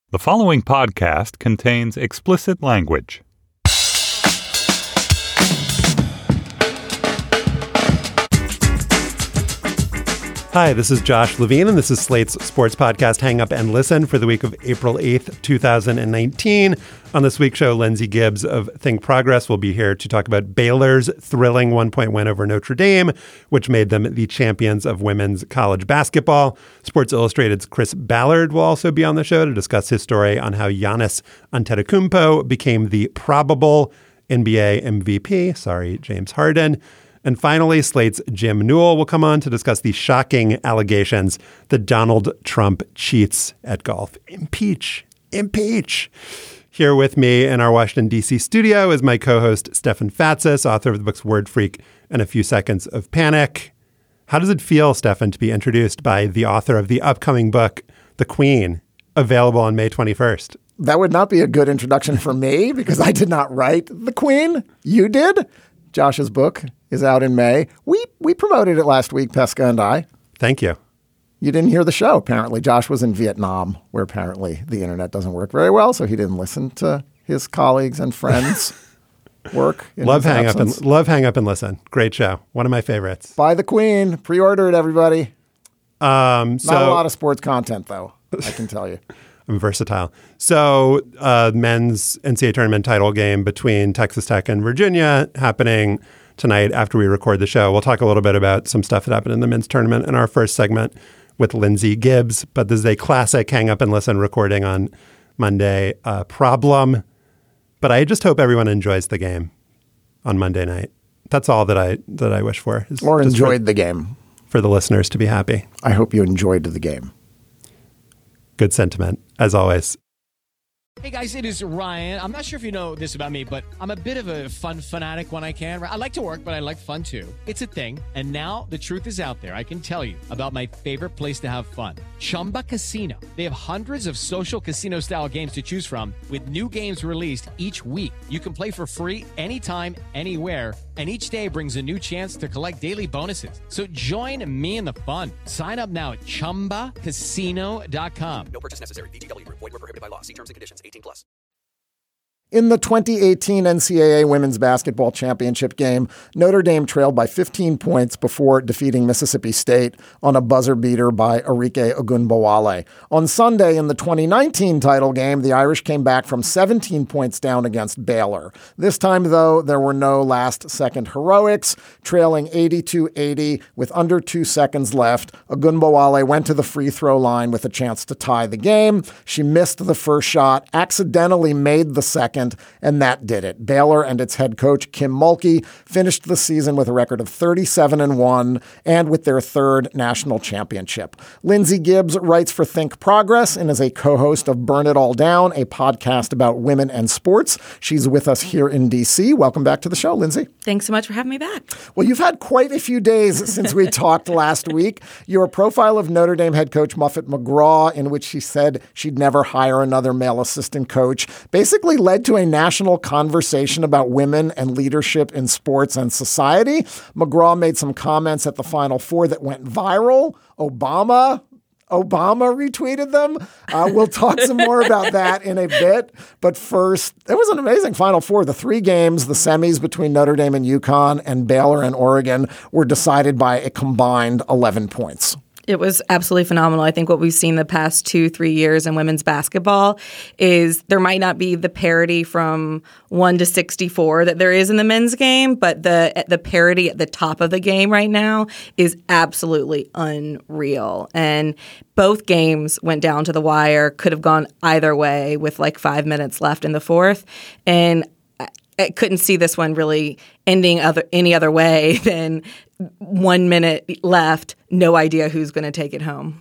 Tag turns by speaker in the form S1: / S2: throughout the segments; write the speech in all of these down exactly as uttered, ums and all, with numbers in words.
S1: The following podcast contains explicit language.
S2: Hi, this is Josh Levine, and this is Slate's sports podcast, Hang Up and Listen, for the week of April eighth, two thousand nineteen. On this week's show, Lindsay Gibbs of Think Progress will be here to talk about Baylor's thrilling one-point win over Notre Dame, which made them the champions of women's college basketball. Sports Illustrated's Chris Ballard will also be on the show to discuss his story on how Giannis Antetokounmpo became the probable N B A M V P. Sorry, James Harden. And finally, Slate's Jim Newell will come on to discuss the shocking allegations that Donald Trump cheats at golf. Impeach, impeach. Here with me in our Washington, D C studio is my co-host, Stefan Fatsis, author of the books Word Freak and A Few Seconds of Panic. How does it feel, Stefan, to be introduced by the author of the upcoming book, The Queen, available on May twenty-first?
S3: That would not be a good introduction for me because I did not write The Queen. You did. Josh's book is out in May. We we promoted it last week, Pesca and I.
S2: Thank you.
S3: You didn't hear the show, apparently. Josh was in Vietnam, where apparently the internet doesn't work very well, so he didn't listen to his colleagues and friends' work.
S2: Love Hang Up and Love Hang Up and Listen. Great show. One of my favorites.
S3: Buy The Queen. Pre-order it, everybody.
S2: Um, so,
S3: Not a lot of sports content, though, I can tell you.
S2: I'm versatile. So uh, men's N C A A tournament title game between Texas Tech and Virginia happening tonight after we record the show. We'll talk a little bit about some stuff that happened in the men's tournament in our first segment with Lindsay Gibbs. But this is a classic Hang Up and Listen recording on Monday uh, problem. But I just hope everyone enjoys the game on Monday night. That's all that I that I wish for.
S3: Or enjoyed for, the game.
S2: For the listeners to be happy.
S3: I hope you enjoyed the game.
S2: Good sentiment, as always.
S4: Hey guys, it is Ryan. I'm not sure if you know this about me, but I'm a bit of a fun fanatic when I can. I like to work, but I like fun too. It's a thing. And now the truth is out there. I can tell you about my favorite place to have fun. Chumba Casino. They have hundreds of social casino style games to choose from with new games released each week. You can play for free anytime, anywhere. And each day brings a new chance to collect daily bonuses. So join me in the fun. Sign up now at chumba casino dot com.
S5: No purchase necessary. V G W Group. Void where prohibited by law. See terms and conditions. eighteen plus.
S3: In the twenty eighteen N C A A Women's Basketball Championship game, Notre Dame trailed by fifteen points before defeating Mississippi State on a buzzer beater by Arike Ogunbowale. On Sunday in the twenty nineteen title game, the Irish came back from seventeen points down against Baylor. This time, though, there were no last-second heroics. Trailing eighty-two eighty with under two seconds left, Ogunbowale went to the free throw line with a chance to tie the game. She missed the first shot, accidentally made the second, and that did it. Baylor and its head coach, Kim Mulkey, finished the season with a record of thirty-seven and one and with their third national championship. Lindsay Gibbs writes for Think Progress and is a co-host of Burn It All Down, a podcast about women and sports. She's with us here in D C. Welcome back to the show, Lindsay.
S6: Thanks so much for having me back.
S3: Well, you've had quite a few days since we talked last week. Your profile of Notre Dame head coach Muffet McGraw, in which she said she'd never hire another male assistant coach, basically led to a national conversation about women and leadership in sports and society. McGraw made some comments at the Final Four that went viral. Obama Obama retweeted them. Uh, we'll talk some more about that in a bit. But first, it was an amazing Final Four. The three games, the semis between Notre Dame and UConn and Baylor and Oregon, were decided by a combined eleven points.
S6: It was absolutely phenomenal. I think what we've seen the past two, three years in women's basketball is there might not be the parity from one to sixty-four that there is in the men's game, but the the parity at the top of the game right now is absolutely unreal. And both games went down to the wire, could have gone either way with like five minutes left in the fourth. And I couldn't see this one really ending other any other way than one minute left, no idea who's going to take it home.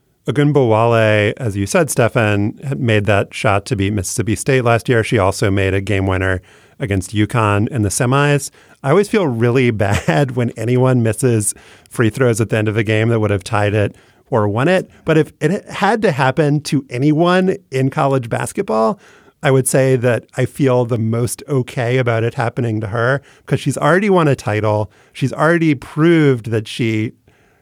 S2: Ogunbowale, as you said, Stefan, made that shot to beat Mississippi State last year. She also made a game winner against UConn in the semis. I always feel really bad when anyone misses free throws at the end of a game that would have tied it or won it. But if it had to happen to anyone in college basketball, I would say that I feel the most okay about it happening to her because she's already won a title. She's already proved that she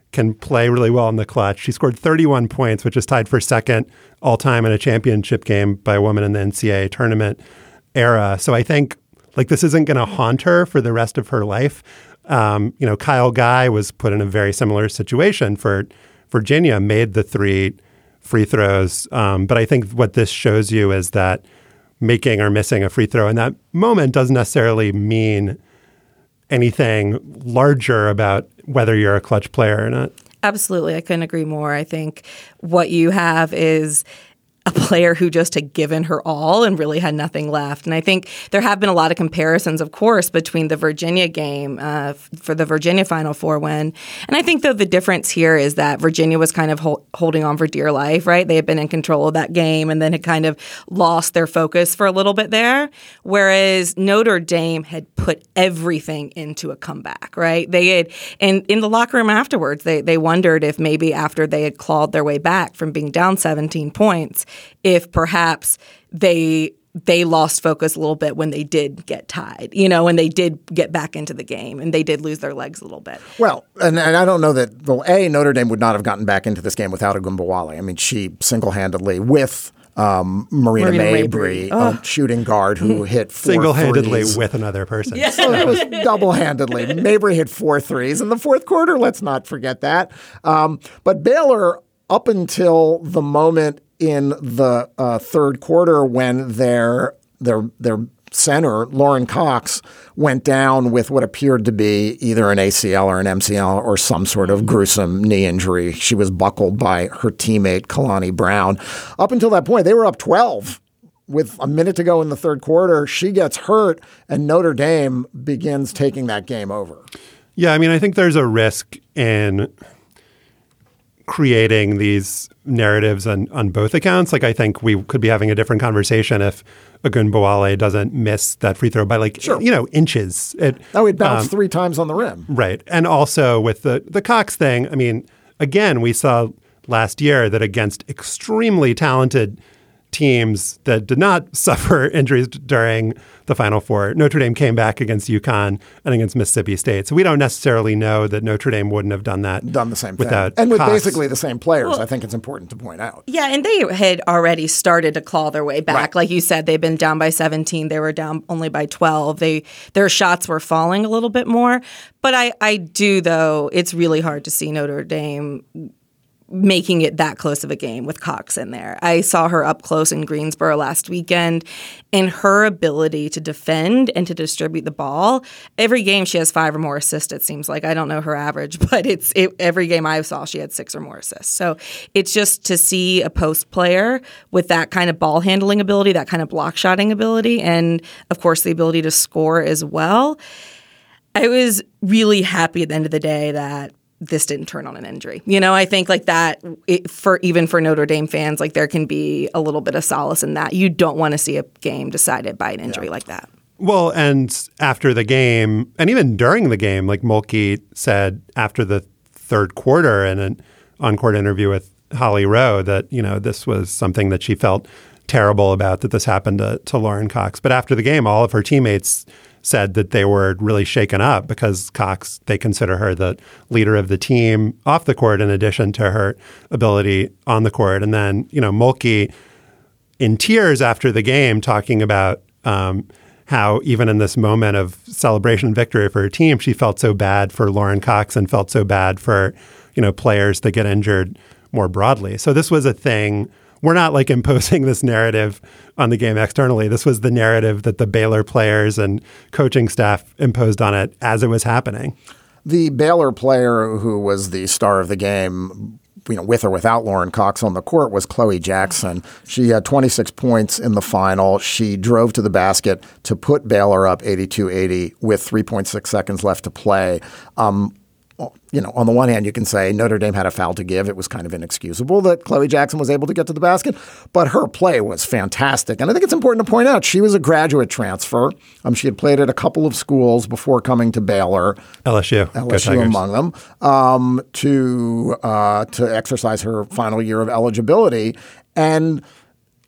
S2: can play really well in the clutch. She scored thirty-one points, which is tied for second all-time in a championship game by a woman in the N C double A tournament era. So I think like this isn't going to haunt her for the rest of her life. Um, you know, Kyle Guy was put in a very similar situation for Virginia, made the three free throws. Um, but I think what this shows you is that making or missing a free throw in that moment doesn't necessarily mean anything larger about whether you're a clutch player or not.
S6: Absolutely. I couldn't agree more. I think what you have is a player who just had given her all and really had nothing left. And I think there have been a lot of comparisons, of course, between the Virginia game uh, for the Virginia Final Four win. And I think, though, the difference here is that Virginia was kind of hol- holding on for dear life, right? They had been in control of that game and then had kind of lost their focus for a little bit there, whereas Notre Dame had put everything into a comeback, right? They had, and in the locker room afterwards, they, they wondered if maybe after they had clawed their way back from being down seventeen points, if perhaps they they lost focus a little bit when they did get tied, you know, when they did get back into the game and they did lose their legs a little bit.
S3: Well, and, and I don't know that, well, A, Notre Dame would not have gotten back into this game without Ogunbowale. I mean, she single-handedly with um, Marina,
S6: Marina
S3: Mabrey,
S6: Mabrey.
S3: a shooting guard who hit four
S2: Single-handedly
S3: threes.
S2: with another person.
S6: Yeah.
S3: So it was double-handedly. Mabrey hit four threes in the fourth quarter. Let's not forget that. Um, but Baylor, up until the moment in the uh, third quarter when their their their center, Lauren Cox, went down with what appeared to be either an A C L or an M C L or some sort of gruesome knee injury. She was buckled by her teammate, Kalani Brown. Up until that point, they were up twelve with a minute to go in the third quarter. She gets hurt, and Notre Dame begins taking that game over.
S2: Yeah, I mean, I think there's a risk in creating these narratives on, on both accounts. Like, I think we could be having a different conversation if Ogunbowale doesn't miss that free throw by like,
S3: Sure.
S2: you know, inches. It,
S3: Oh, it bounced
S2: um,
S3: three times on the rim.
S2: Right. And also with the, the Cox thing, I mean, again, we saw last year that against extremely talented teams that did not suffer injuries during the Final Four, Notre Dame came back against UConn and against Mississippi State. So we don't necessarily know that Notre Dame wouldn't have done that.
S3: Done the same
S2: without
S3: thing. And with
S2: Cox.
S3: basically the same players,
S6: Well,
S3: I think it's important to point out.
S6: Yeah, and they had already started to claw their way back.
S3: Right.
S6: Like you said, they've been down by seventeen. They were down only by twelve. They Their shots were falling a little bit more. But I, I do, though, it's really hard to see Notre Dame making it that close of a game with Cox in there. I saw her up close in Greensboro last weekend, and her ability to defend and to distribute the ball. Every game she has five or more assists, it seems like. I don't know her average, but it's it, every game I saw she had six or more assists. So it's just to see a post player with that kind of ball handling ability, that kind of block shotting ability, and of course the ability to score as well. I was really happy at the end of the day that this didn't turn on an injury. You know, I think like that it, for even for Notre Dame fans, like there can be a little bit of solace in that. You don't want to see a game decided by an injury yeah. like that.
S2: Well, and after the game, and even during the game, like Mulkey said after the third quarter in an on-court interview with Holly Rowe that, you know, this was something that she felt terrible about, that this happened to, to Lauren Cox. But after the game, all of her teammates said that they were really shaken up because Cox, they consider her the leader of the team off the court in addition to her ability on the court. And then, you know, Mulkey in tears after the game talking about um, how even in this moment of celebration and victory for her team, she felt so bad for Lauren Cox and felt so bad for, you know, players that get injured more broadly. So this was a thing. We're not like imposing this narrative on the game externally. This was the narrative that the Baylor players and coaching staff imposed on it as it was happening.
S3: The Baylor player who was the star of the game, you know, with or without Lauren Cox on the court, was Chloe Jackson. She had twenty-six points in the final. She drove to the basket to put Baylor up eighty-two eighty with three point six seconds left to play. Um, You know, on the one hand, you can say Notre Dame had a foul to give. It was kind of inexcusable that Chloe Jackson was able to get to the basket, but her play was fantastic. And I think it's important to point out she was a graduate transfer. Um, she had played at a couple of schools before coming to Baylor,
S2: L S U,
S3: L S U among them, um, to uh, to exercise her final year of eligibility. And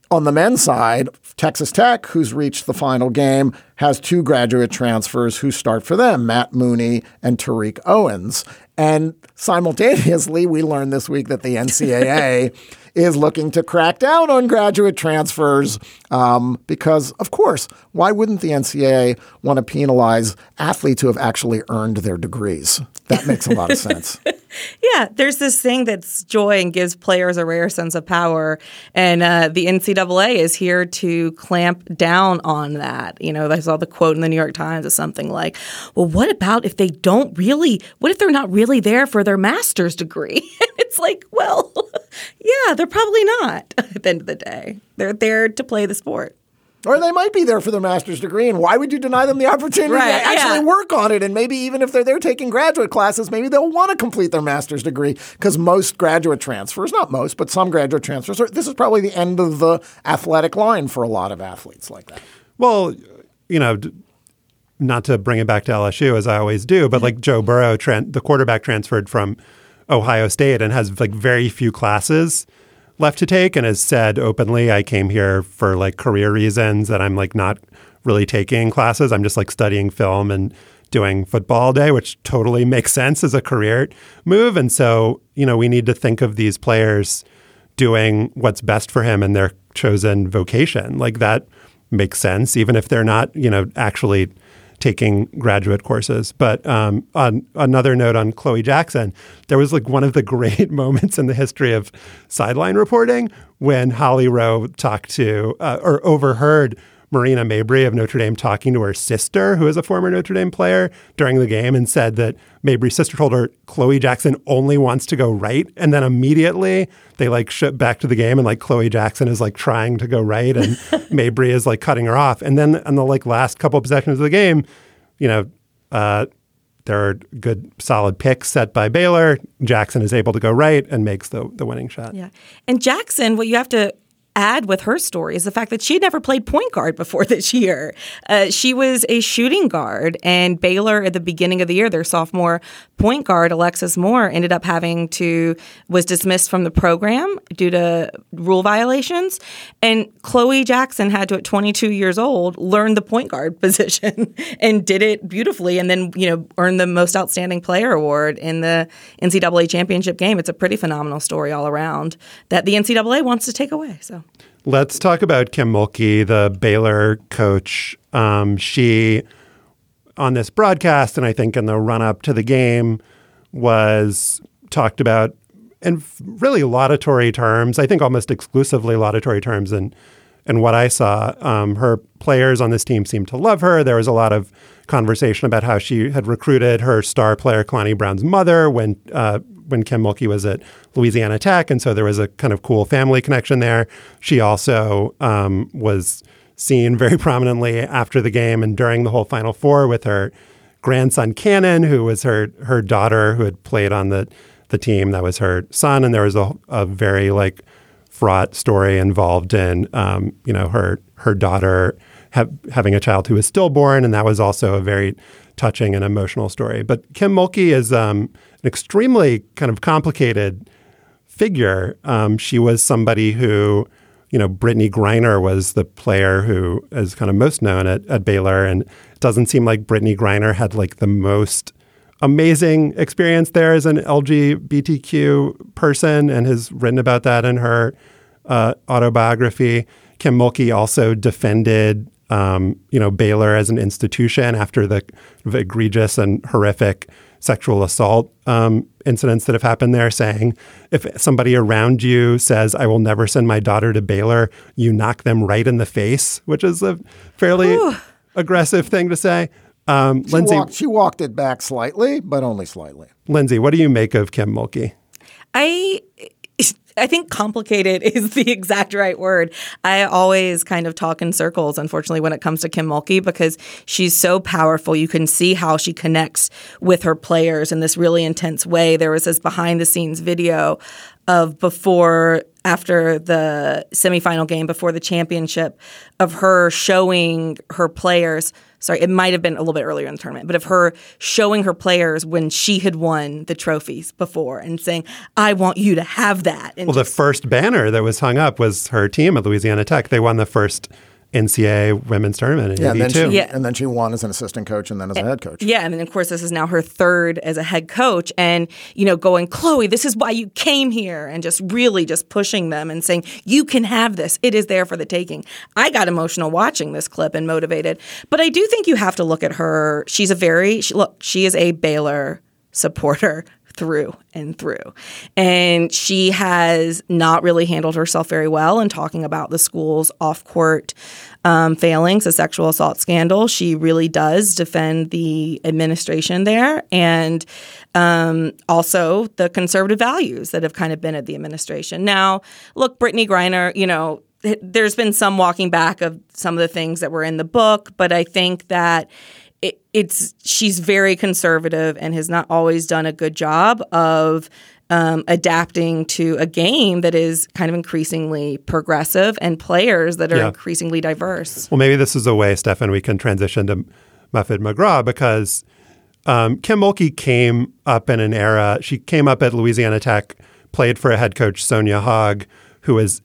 S3: On the men's side, Texas Tech, who's reached the final game, has two graduate transfers who start for them, Matt Mooney and Tariq Owens. And simultaneously, we learned this week that the N C double A is looking to crack down on graduate transfers um, because, of course, why wouldn't the N C double A want to penalize athletes who have actually earned their degrees? That makes a lot of sense.
S6: Yeah, there's this thing that's joy and gives players a rare sense of power. And uh, the N C double A is here to clamp down on that. You know, I saw the quote in the New York Times of something like, well, what about if they don't really, what if they're not really there for their master's degree? And it's like, well, yeah, they're probably not at the end of the day. They're there to play the sport.
S3: Or they might be there for their master's degree, and why would you deny them the opportunity
S6: right,
S3: to actually
S6: yeah.
S3: work on it? And maybe even if they're there taking graduate classes, maybe they'll want to complete their master's degree because most graduate transfers, not most, but some graduate transfers, are, this is probably the end of the athletic line for a lot of athletes like that.
S2: Well, you know, not to bring it back to L S U as I always do, but like Joe Burrow, tran- the quarterback transferred from Ohio State and has like very few classes left to take and has said openly, I came here for like career reasons that I'm like not really taking classes. I'm just like studying film and doing football all day, which totally makes sense as a career move. And so, you know, we need to think of these players doing what's best for him in their chosen vocation. Like that makes sense, even if they're not, you know, actually taking graduate courses. But um, on another note on Chloe Jackson, there was like one of the great moments in the history of sideline reporting when Holly Rowe talked to uh, or overheard Marina Mabry of Notre Dame talking to her sister, who is a former Notre Dame player, during the game and said that Mabry's sister told her Chloe Jackson only wants to go right. And then immediately they like ship back to the game and like Chloe Jackson is like trying to go right and Mabry is like cutting her off. And then on the like last couple of possessions of the game, you know, uh, there are good solid picks set by Baylor. Jackson is able to go right and makes the, the winning shot.
S6: Yeah. And Jackson, what you have to add with her story is the fact that she had never played point guard before this year. Uh, she was a shooting guard, and Baylor at the beginning of the year, their sophomore point guard, Alexis Moore, ended up having to, was dismissed from the program due to rule violations. And Chloe Jackson had to, at twenty-two years old, learn the point guard position and did it beautifully and then, you know, earned the most outstanding player award in the N C double A championship game. It's a pretty phenomenal story all around that the N C double A wants to take away. So.
S2: Let's talk about Kim Mulkey, the Baylor coach. Um, she, on this broadcast, and I think in the run-up to the game, was talked about in really laudatory terms, I think almost exclusively laudatory terms. And, and what I saw, um, her players on this team seemed to love her. There was a lot of conversation about how she had recruited her star player, Kalani Brown's mother, when uh, when Kim Mulkey was at Louisiana Tech. And so there was a kind of cool family connection there. She also um, was seen very prominently after the game and during the whole Final Four with her grandson, Cannon, who was her her daughter who had played on the, the team. That was her son. And there was a, a very like fraught story involved in, um, you know, her, her daughter have, having a child who was stillborn. And that was also a very touching and emotional story. But Kim Mulkey is um, an extremely kind of complicated figure. Um, she was somebody who, you know, Brittany Griner was the player who is kind of most known at, at Baylor. And it doesn't seem like Brittany Griner had like the most amazing experience there as an L G B T Q person and has written about that in her uh, autobiography. Kim Mulkey also defended Um, you know, Baylor as an institution after the, the egregious and horrific sexual assault um, incidents that have happened there, saying if somebody around you says, I will never send my daughter to Baylor, you knock them right in the face, which is a fairly Ooh. aggressive thing to say. Um,
S3: she,
S2: Lindsay,
S3: walked, she walked it back slightly, but only slightly.
S2: Lindsay, what do you make of Kim Mulkey?
S6: I... I think complicated is the exact right word. I always kind of talk in circles, unfortunately, when it comes to Kim Mulkey, because she's so powerful. You can see how she connects with her players in this really intense way. There was this behind-the-scenes video of before, after the semifinal game, before the championship, of her showing her players sorry, it might have been a little bit earlier in the tournament, but of her showing her players when she had won the trophies before and saying, I want you to have that. And
S2: well,
S6: just,
S2: the first banner that was hung up was her team at Louisiana Tech. They won the first N C double A women's tournament in
S3: yeah, and then,
S2: eighty-two.
S3: she,
S6: Yeah.
S3: and then she won as an assistant coach and then as a head coach.
S6: Yeah, and then of course this is now her third as a head coach, and you know, going, Chloe, this is why you came here, and just really just pushing them and saying, you can have this. It is there for the taking. I got emotional watching this clip and motivated, but I do think you have to look at her. She's a very she, look. She is a Baylor supporter through and through. And she has not really handled herself very well in talking about the school's off-court um, failings, a sexual assault scandal. She really does defend the administration there and um, also the conservative values that have kind of been at the administration. Now, look, Brittany Griner, you know, there's been some walking back of some of the things that were in the book, but I think that It, it's she's very conservative and has not always done a good job of um, adapting to a game that is kind of increasingly progressive and players that are
S2: Yeah.
S6: increasingly diverse.
S2: Well, maybe this is a way, Stefan, we can transition to Muffet McGraw because um, Kim Mulkey came up in an era. She came up at Louisiana Tech, played for a head coach, Sonia Hogg, who is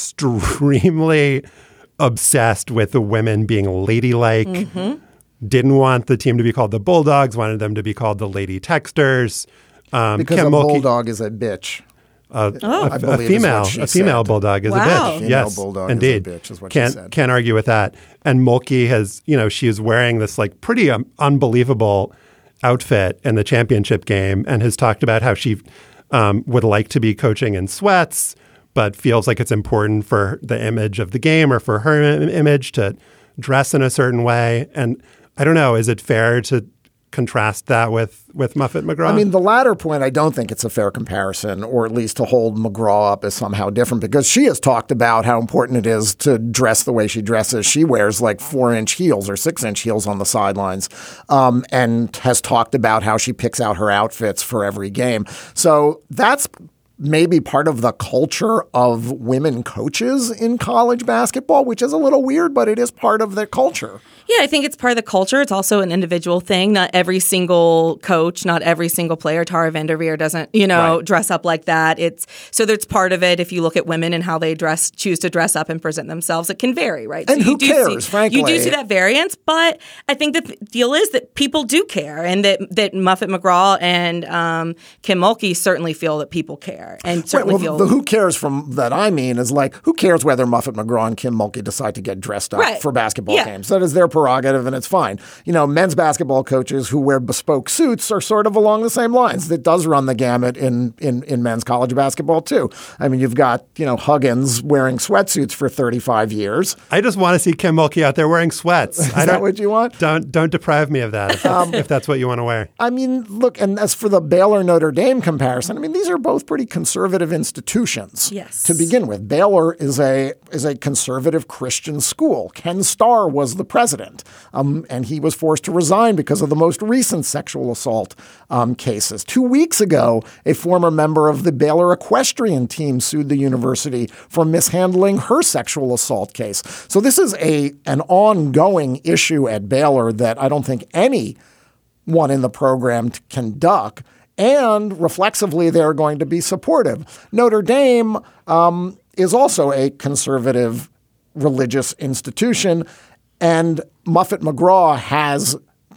S2: extremely obsessed with the women being ladylike. Mm-hmm. Didn't want the team to be called the Bulldogs, wanted them to be called the Lady Texters. Um,
S3: Because
S2: Kim
S3: a
S2: Mulkey,
S3: bulldog is a bitch.
S2: uh,
S6: Oh.
S2: a,
S3: I
S2: a
S3: believe is
S2: female,
S3: what she
S2: a female
S3: said.
S2: bulldog is
S6: Wow.
S2: a bitch.
S3: Female
S2: Yes,
S3: bulldog
S2: indeed.
S3: is a bitch is what she
S2: can't,
S3: said.
S2: Can't argue with that. And Mulkey has, you know, she is wearing this like pretty um, unbelievable outfit in the championship game and has talked about how she um, would like to be coaching in sweats, but feels like it's important for the image of the game or for her im- image to dress in a certain way. And I don't know, is it fair to contrast that with, with Muffet McGraw?
S3: I mean, the latter point, I don't think it's a fair comparison, or at least to hold McGraw up as somehow different, because she has talked about how important it is to dress the way she dresses. She wears like four-inch heels or six-inch heels on the sidelines, um, and has talked about how she picks out her outfits for every game. So that's maybe part of the culture of women coaches in college basketball, which is a little weird, but it is part of the culture.
S6: Yeah, I think it's part of the culture. It's also an individual thing. Not every single coach, not every single player, Tara Vanderveer doesn't, you know,
S3: Right.
S6: dress up like that. It's so that's part of it. If you look at women and how they dress, choose to dress up and present themselves, it can vary, right?
S3: And
S6: so
S3: who
S6: you do
S3: cares,
S6: see,
S3: frankly?
S6: You do see that variance, but I think the deal is that people do care, and that that Muffet McGraw and um, Kim Mulkey certainly feel that people care, and certainly
S3: Right, well,
S6: feel
S3: the who cares from that I mean is like, who cares whether Muffet McGraw and Kim Mulkey decide to get dressed up
S6: Right.
S3: for basketball
S6: Yeah.
S3: games? That is their prerogative, and it's fine. You know, men's basketball coaches who wear bespoke suits are sort of along the same lines. It does run the gamut in, in, in men's college basketball, too. I mean, you've got, you know, Huggins wearing sweatsuits for thirty-five years.
S2: I just want to see Kim Mulkey out there wearing sweats.
S3: Is
S2: I
S3: that
S2: don't,
S3: what you want?
S2: Don't don't deprive me of that if,
S3: Um,
S2: if that's what you want to wear.
S3: I mean, look, and as for the Baylor Notre Dame comparison, I mean, these are both pretty conservative institutions.
S6: Yes.
S3: To begin with, Baylor is a is a conservative Christian school. Ken Starr was the president, um, and he was forced to resign because of the most recent sexual assault um, cases. Two weeks ago, a former member of the Baylor equestrian team sued the university for mishandling her sexual assault case. So this is a an ongoing issue at Baylor that I don't think any one in the program t- can duck. And reflexively, they're going to be supportive. Notre Dame um, is also a conservative religious institution, and Muffet McGraw has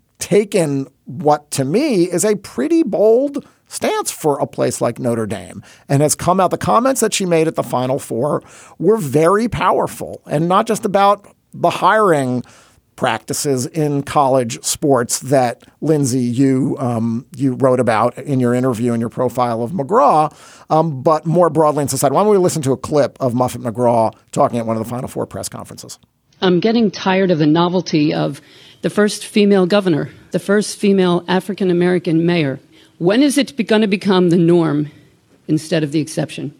S3: taken what to me is a pretty bold stance for a place like Notre Dame, and has come out. The comments that she made at the Final Four were very powerful, and not just about the hiring practices in college sports that, Lindsay, you um, you wrote about in your interview and your profile of McGraw, um, but more broadly in society. Why don't we listen to a clip of Muffet McGraw talking at one of the Final Four press conferences?
S7: I'm getting tired of the novelty of the first female governor, the first female African-American mayor. When is it going to become the norm instead of the exception?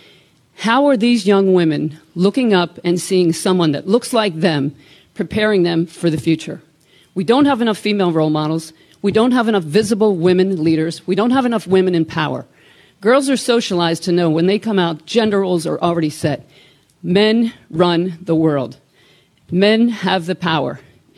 S7: How are these young women looking up and seeing someone that looks like them, preparing them for the future? We don't have enough female role models. We don't have enough visible women leaders. We don't have enough women in power. Girls are socialized to know when they come out, gender roles are already set. Men run the world. Men have the power.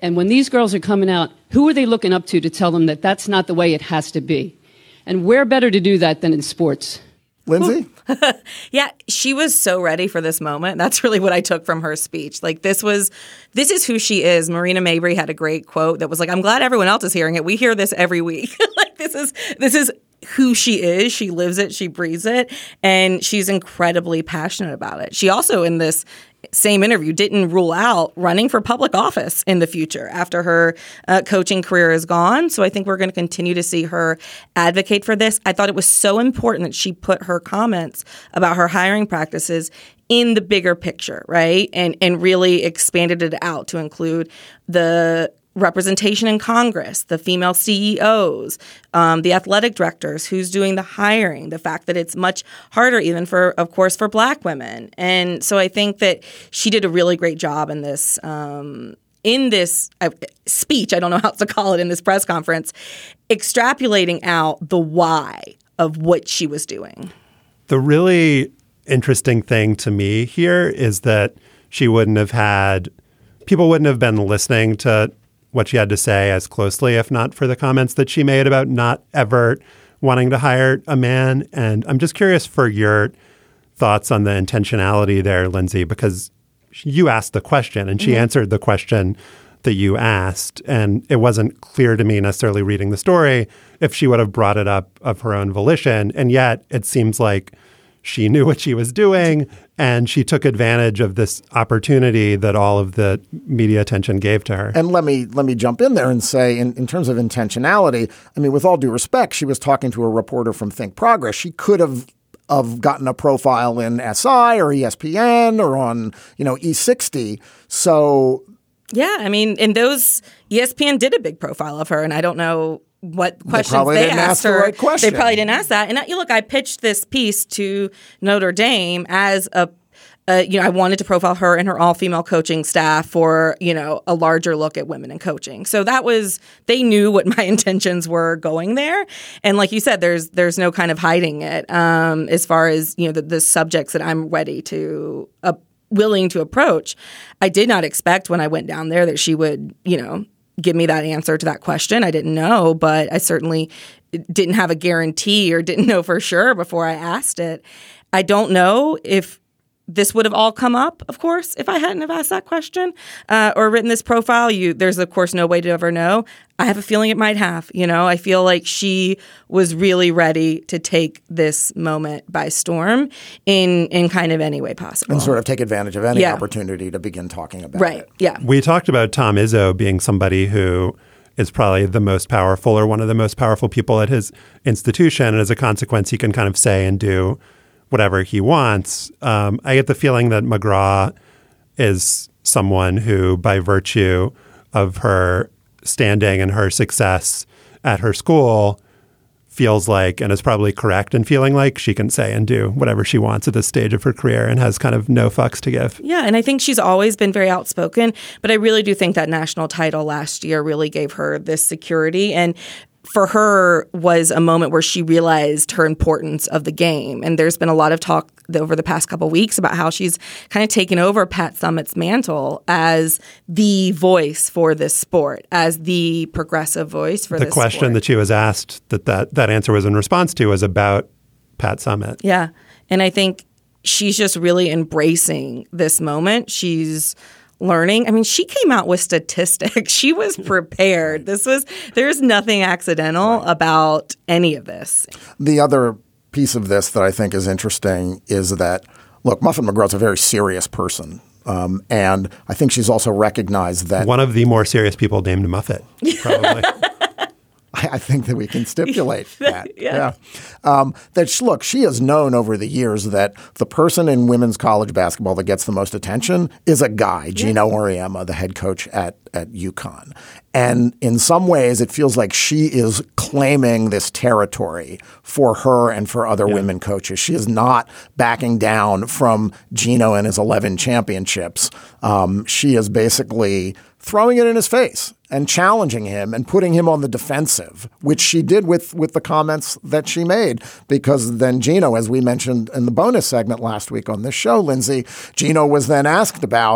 S7: And when these girls are coming out, who are they looking up to to tell them that that's not the way it has to be? And where better to do that than in sports?
S3: Lindsay?
S6: Yeah, she was so ready for this moment. That's really what I took from her speech. Like this was, this is who she is. Marina Mabrey had a great quote that was like, I'm glad everyone else is hearing it. We hear this every week. Like this is, this is who she is. She lives it. She breathes it. And she's incredibly passionate about it. She also in this same interview didn't rule out running for public office in the future after her uh, coaching career is gone. So I think we're going to continue to see her advocate for this. I thought it was so important that she put her comments about her hiring practices in the bigger picture, right? And and really expanded it out to include the representation in Congress, the female C E Os, um, the athletic directors, who's doing the hiring, the fact that it's much harder even for, of course, for Black women. And so I think that she did a really great job in this um, in this uh, speech, I don't know how to call it, in this press conference, extrapolating out the why of what she was doing.
S2: The really interesting thing to me here is that she wouldn't have had, people wouldn't have been listening to what she had to say as closely, if not for the comments that she made about not ever wanting to hire a man. And I'm just curious for your thoughts on the intentionality there, Lindsay, because you asked the question and she mm-hmm. answered the question that you asked. And it wasn't clear to me necessarily reading the story if she would have brought it up of her own volition. And yet it seems like she knew what she was doing and she took advantage of this opportunity that all of the media attention gave to her.
S3: And let me let me jump in there and say, in, in terms of intentionality, I mean, with all due respect, she was talking to a reporter from Think Progress. She could have of gotten a profile in S I or E S P N or on, you know, E sixty. So
S6: yeah, I mean, in those, E S P N did a big profile of her, and I don't know what questions
S3: they,
S6: they
S3: didn't
S6: asked
S3: ask
S6: her.
S3: The right question.
S6: They probably didn't ask that. And you look, I pitched this piece to Notre Dame as a, uh, you know, I wanted to profile her and her all-female coaching staff for, you know, a larger look at women in coaching. So that was, they knew what my intentions were going there. And like you said, there's there's no kind of hiding it um, as far as, you know, the, the subjects that I'm ready to, uh, willing to approach. I did not expect when I went down there that she would, you know, give me that answer to that question. I didn't know, but I certainly didn't have a guarantee or didn't know for sure before I asked it. I don't know if this would have all come up, of course, if I hadn't have asked that question uh, or written this profile. You, there's, of course, no way to ever know. I have a feeling it might have. You know, I feel like she was really ready to take this moment by storm in in kind of any way possible.
S3: And sort of take advantage of any
S6: yeah.
S3: opportunity to begin talking about
S6: right.
S3: it.
S6: Right, yeah.
S2: We talked about Tom Izzo being somebody who is probably the most powerful or one of the most powerful people at his institution. And as a consequence, he can kind of say and do whatever he wants. Um, I get the feeling that McGraw is someone who, by virtue of her standing and her success at her school, feels like, and is probably correct in feeling like, she can say and do whatever she wants at this stage of her career and has kind of no fucks to give.
S6: Yeah, and I think she's always been very outspoken, but I really do think that national title last year really gave her this security. And for her was a moment where she realized her importance of the game. And there's been a lot of talk over the past couple of weeks about how she's kind of taken over Pat Summitt's mantle as the voice for this sport, as the progressive voice for
S2: the
S6: this
S2: question
S6: sport.
S2: that she was asked that, that that answer was in response to was about Pat Summitt.
S6: Yeah. And I think she's just really embracing this moment. She's learning. I mean, she came out with statistics. She was prepared. This was, there's nothing accidental right. about any of this.
S3: The other piece of this that I think is interesting is that, look, Muffet McGraw's a very serious person. Um, and I think she's also recognized that
S2: one of the more serious people named Muffet, probably.
S3: I think that we can stipulate that.
S6: yeah.
S3: yeah. Um, that, look, she has known over the years that the person in women's college basketball that gets the most attention is a guy, Gino yeah. Auriemma, the head coach at, at UConn. And in some ways, it feels like she is claiming this territory for her and for other yeah. women coaches. She is not backing down from Gino and his eleven championships. Um, she is basically throwing it in his face and challenging him and putting him on the defensive, which she did with, with the comments that she made. Because then Gino, as we mentioned in the bonus segment last week on this show, Lindsay, Gino was then asked about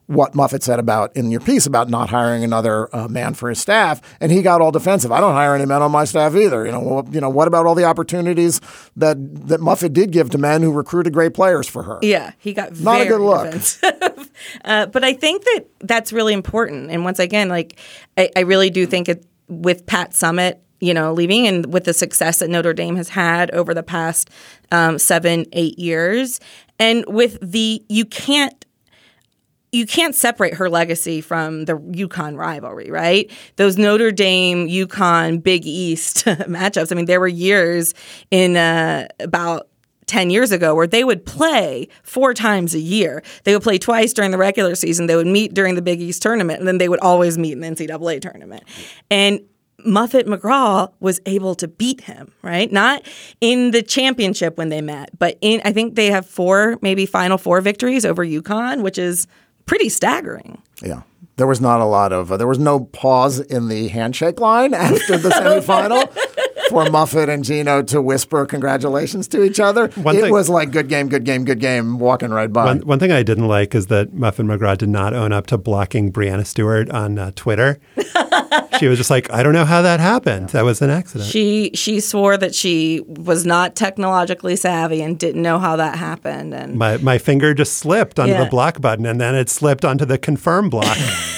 S3: what Muffet said about in your piece about not hiring another uh, man for his staff, and he got all defensive. I don't hire any men on my staff either. You know, well, you know, what about all the opportunities that that Muffet did give to men who recruited great players for her?
S6: Yeah, he got
S3: not
S6: very
S3: a good look.
S6: defensive. uh, but I think that that's really important. And once again, like I, I really do think it with Pat Summitt, you know, leaving and with the success that Notre Dame has had over the past um, seven, eight years, and with the you can't. You can't separate her legacy from the UConn rivalry, right? Those Notre Dame, UConn, Big East matchups. I mean, there were years in uh, about ten years ago where they would play four times a year. They would play twice during the regular season. They would meet during the Big East tournament, and then they would always meet in the N C double A tournament. And Muffet McGraw was able to beat him, right? Not in the championship when they met, but in I think they have four, maybe Final Four victories over UConn, which is pretty staggering.
S3: Yeah. There was not a lot of, uh, there was no pause in the handshake line after the semifinal for Muffet and Gino to whisper congratulations to each other. One it thing, was like good game, good game, good game, walking right by.
S2: One, one thing I didn't like is that Muffet McGraw did not own up to blocking Breanna Stewart on uh, Twitter. She was just like, I don't know how that happened. That was an accident.
S6: She she swore that she was not technologically savvy and didn't know how that happened. And
S2: my my finger just slipped onto
S6: yeah.
S2: the block button, and then it slipped onto the confirm block.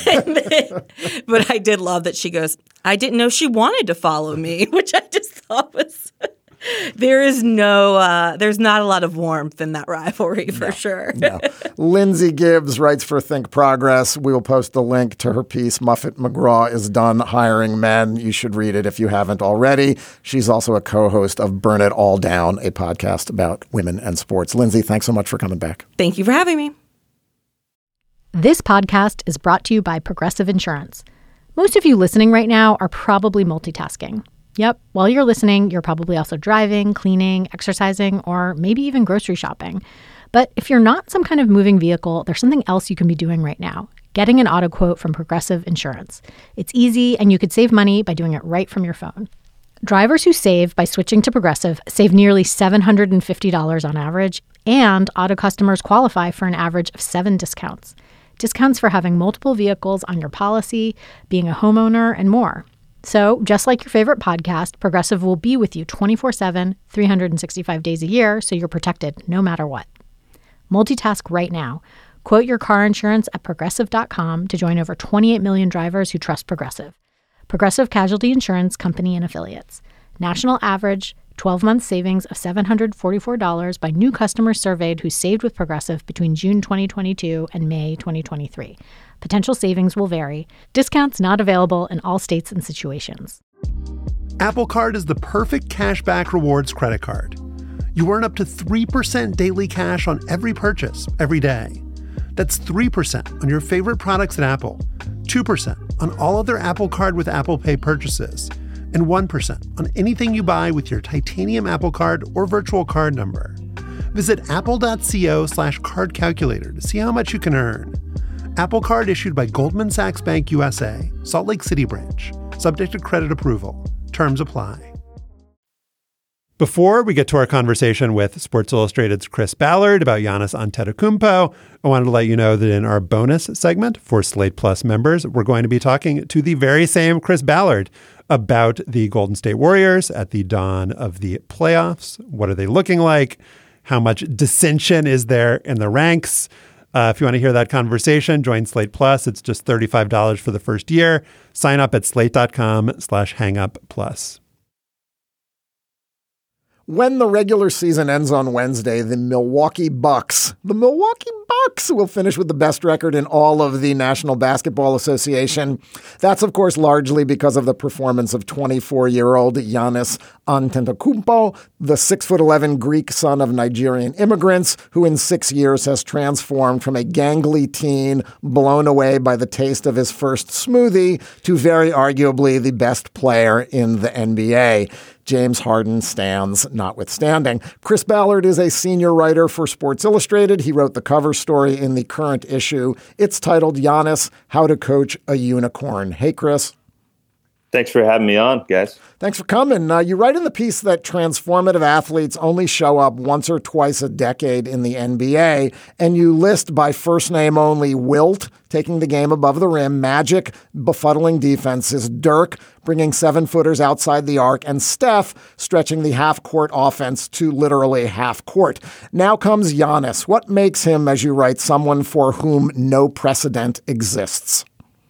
S6: But I did love that she goes, I didn't know she wanted to follow me, which I just thought was there is no uh, there's not a lot of warmth in that rivalry for
S3: no,
S6: sure.
S3: No. Lindsay Gibbs writes for Think Progress. We will post the link to her piece, Muffet McGraw is Done Hiring Men. You should read it if you haven't already. She's also a co-host of Burn It All Down, a podcast about women and sports. Lindsay, thanks so much for coming back.
S6: Thank you for having me.
S8: This podcast is brought to you by Progressive Insurance. Most of you listening right now are probably multitasking. Yep, while you're listening, you're probably also driving, cleaning, exercising, or maybe even grocery shopping. But if you're not some kind of moving vehicle, there's something else you can be doing right now. Getting an auto quote from Progressive Insurance. It's easy, and you could save money by doing it right from your phone. Drivers who save by switching to Progressive save nearly seven hundred fifty dollars on average, and auto customers qualify for an average of seven discounts. Discounts for having multiple vehicles on your policy, being a homeowner, and more. So, just like your favorite podcast, Progressive will be with you twenty-four seven, three hundred sixty-five days a year, so you're protected no matter what. Multitask right now. Quote your car insurance at Progressive dot com to join over twenty-eight million drivers who trust Progressive. Progressive Casualty Insurance Company and Affiliates. National average twelve-month savings of seven hundred forty-four dollars by new customers surveyed who saved with Progressive between June twenty twenty-two and May twenty twenty-three. Potential savings will vary. Discounts not available in all states and situations.
S2: Apple Card is the perfect cashback rewards credit card. You earn up to three percent daily cash on every purchase, every day. That's three percent on your favorite products at Apple, two percent on all other Apple Card with Apple Pay purchases, and one percent on anything you buy with your titanium Apple Card or virtual card number. Visit apple.co slash card calculator to see how much you can earn. Apple Card issued by Goldman Sachs Bank U S A, Salt Lake City branch. Subject to credit approval. Terms apply. Before we get to our conversation with Sports Illustrated's Chris Ballard about Giannis Antetokounmpo, I wanted to let you know that in our bonus segment for Slate Plus members, we're going to be talking to the very same Chris Ballard about the Golden State Warriors at the dawn of the playoffs. What are they looking like? How much dissension is there in the ranks? Uh, if you want to hear that conversation, join Slate Plus. It's just thirty-five dollars for the first year. Sign up at slate.com slash hangup plus.
S3: When the regular season ends on Wednesday, the Milwaukee Bucks, the Milwaukee Bucks will finish with the best record in all of the National Basketball Association. That's, of course, largely because of the performance of twenty-four-year-old Giannis Antetokounmpo, the six foot eleven Greek son of Nigerian immigrants, who in six years has transformed from a gangly teen blown away by the taste of his first smoothie to very arguably the best player in the N B A. James Harden stands notwithstanding. Chris Ballard is a senior writer for Sports Illustrated. He wrote the cover story in the current issue. It's titled Giannis, How to Coach a Unicorn. Hey, Chris.
S9: Thanks for having me on, guys.
S3: Thanks for coming. Uh, you write in the piece that transformative athletes only show up once or twice a decade in the N B A, and you list by first name only Wilt, taking the game above the rim, Magic, befuddling defenses, Dirk, bringing seven-footers outside the arc, and Steph, stretching the half-court offense to literally half-court. Now comes Giannis. What makes him, as you write, someone for whom no precedent exists?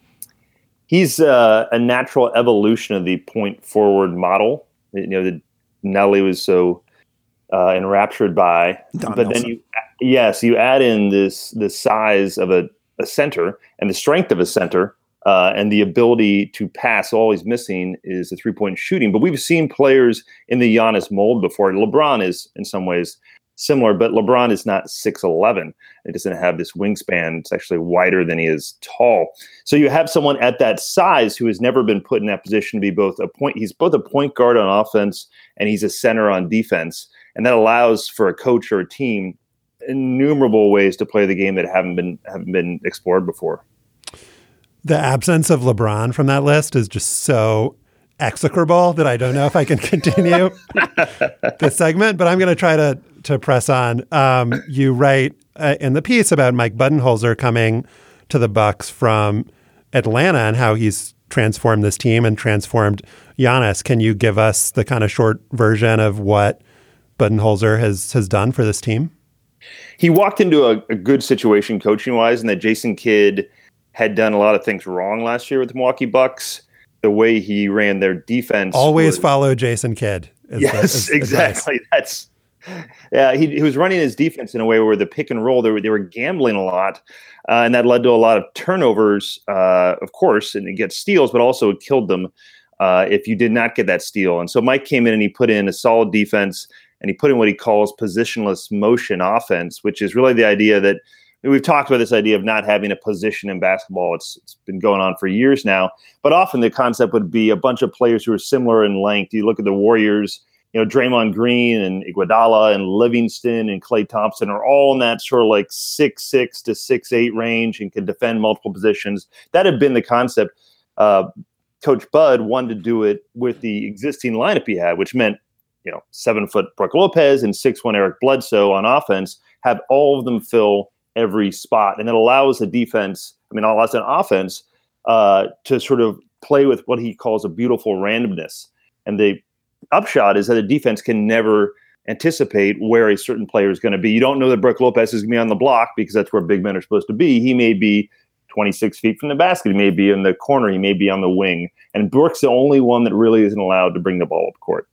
S9: He's uh, a natural evolution of the point forward model, you know, that Nelly was so uh, enraptured by.
S3: Don
S9: but
S3: Nelson.
S9: then you, yes, you add in this the size of a, a center and the strength of a center uh, and the ability to pass. All he's missing is the three point shooting. But we've seen players in the Giannis mold before. LeBron is in some ways similar, but LeBron is not six eleven. He doesn't have this wingspan. It's actually wider than he is tall. So you have someone at that size who has never been put in that position to be both a point. He's both a point guard on offense and he's a center on defense. And that allows for a coach or a team innumerable ways to play the game that haven't been haven't been explored before.
S2: The absence of LeBron from that list is just so execrable that I don't know if I can continue this segment, but I'm going to try to to press on. Um, you write uh, in the piece about Mike Budenholzer coming to the Bucks from Atlanta and how he's transformed this team and transformed Giannis. Can you give us the kind of short version of what Budenholzer has has done for this team?
S9: He walked into a, a good situation coaching-wise, and that Jason Kidd had done a lot of things wrong last year with the Milwaukee Bucks. The way he ran their defense.
S2: Always
S9: was,
S2: follow Jason Kidd.
S9: Yes,
S2: the, is
S9: exactly. That's yeah. He, he was running his defense in a way where the pick and roll, they were, they were gambling a lot, uh, and that led to a lot of turnovers, uh, of course, and it gets steals, but also it killed them uh, if you did not get that steal. And so Mike came in and he put in a solid defense, and he put in what he calls positionless motion offense, which is really the idea that we've talked about this idea of not having a position in basketball. It's, it's been going on for years now, but often the concept would be a bunch of players who are similar in length. You look at the Warriors, you know, Draymond Green and Iguodala and Livingston and Klay Thompson are all in that sort of like six six to six eight range and can defend multiple positions. That had been the concept. Uh, Coach Bud wanted to do it with the existing lineup he had, which meant, you know, seven foot Brook Lopez and six one Eric Bledsoe on offense, have all of them fill every spot. And it allows the defense, I mean, allows an offense uh, to sort of play with what he calls a beautiful randomness. And the upshot is that the defense can never anticipate where a certain player is going to be. You don't know that Brook Lopez is going to be on the block because that's where big men are supposed to be. He may be twenty-six feet from the basket. He may be in the corner. He may be on the wing. And Brook's the only one that really isn't allowed to bring the ball up court.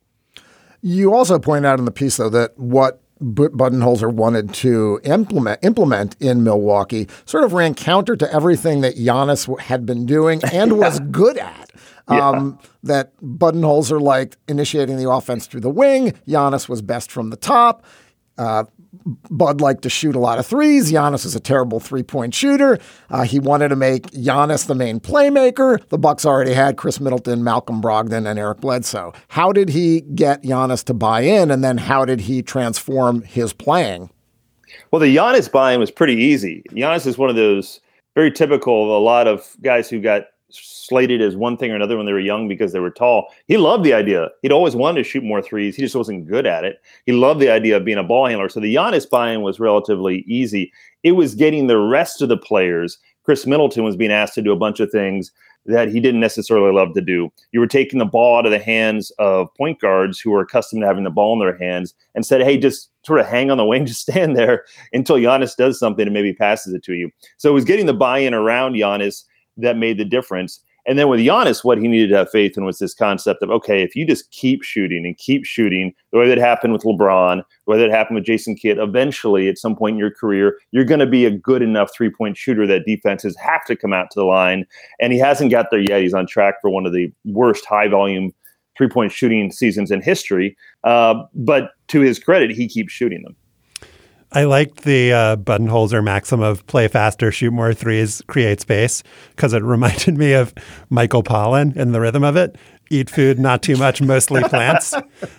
S3: You also point out in the piece, though, that what Budenholzer wanted to implement implement in Milwaukee sort of ran counter to everything that Giannis had been doing and yeah. was good at.
S9: Yeah.
S3: Um, that Budenholzer liked initiating the offense through the wing. Giannis was best from the top. Uh, Bud liked to shoot a lot of threes. Giannis is a terrible three-point shooter. Uh, he wanted to make Giannis the main playmaker. The Bucks already had Chris Middleton, Malcolm Brogdon, and Eric Bledsoe. How did he get Giannis to buy in, and then how did he transform his playing?
S9: Well, the Giannis buy-in was pretty easy. Giannis is one of those very typical of a lot of guys who got slated as one thing or another when they were young because they were tall. He loved the idea. He'd always wanted to shoot more threes. He just wasn't good at it. He loved the idea of being a ball handler. So the Giannis buy-in was relatively easy. It was getting the rest of the players. Chris Middleton was being asked to do a bunch of things that he didn't necessarily love to do. You were taking the ball out of the hands of point guards who were accustomed to having the ball in their hands and said, hey, just sort of hang on the wing, just stand there until Giannis does something and maybe passes it to you. So it was getting the buy-in around Giannis that made the difference. And then with Giannis, what he needed to have faith in was this concept of, okay, if you just keep shooting and keep shooting, the way that happened with LeBron, the way that happened with Jason Kidd, eventually at some point in your career, you're going to be a good enough three-point shooter that defenses have to come out to the line. And he hasn't got there yet. He's on track for one of the worst high-volume three-point shooting seasons in history. Uh, but to his credit, he keeps shooting them.
S2: I liked the uh, Budenholzer maxim of play faster, shoot more threes, create space, because it reminded me of Michael Pollan and the rhythm of it. Eat food, not too much, mostly plants.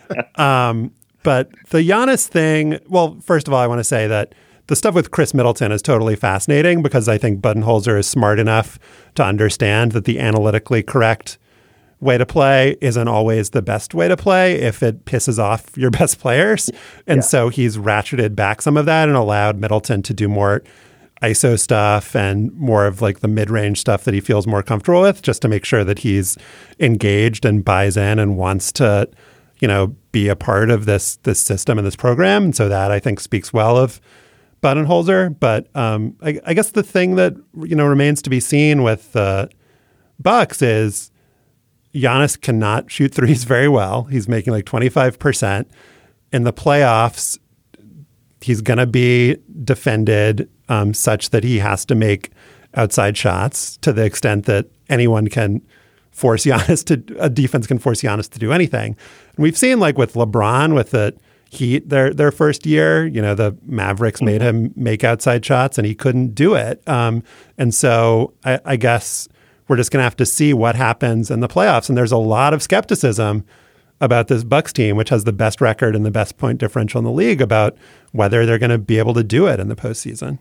S2: um, but the Giannis thing, well, first of all, I want to say that the stuff with Chris Middleton is totally fascinating because I think Budenholzer is smart enough to understand that the analytically correct way to play isn't always the best way to play if it pisses off your best players. And yeah. so he's ratcheted back some of that and allowed Middleton to do more I S O stuff and more of like the mid-range stuff that he feels more comfortable with, just to make sure that he's engaged and buys in and wants to, you know, be a part of this this system and this program. And so that I think speaks well of Budenholzer. But um, I, I guess the thing that, you know, remains to be seen with the uh, Bucks is Giannis cannot shoot threes very well. He's making like twenty-five percent. In the playoffs, he's going to be defended um, such that he has to make outside shots to the extent that anyone can force Giannis to, a defense can force Giannis to do anything. And we've seen like with LeBron, with the Heat, their their first year, you know, the Mavericks made him make outside shots and he couldn't do it. Um, and so I, I guess we're just going to have to see what happens in the playoffs. And there's a lot of skepticism about this Bucks team, which has the best record and the best point differential in the league, about whether they're going to be able to do it in the postseason.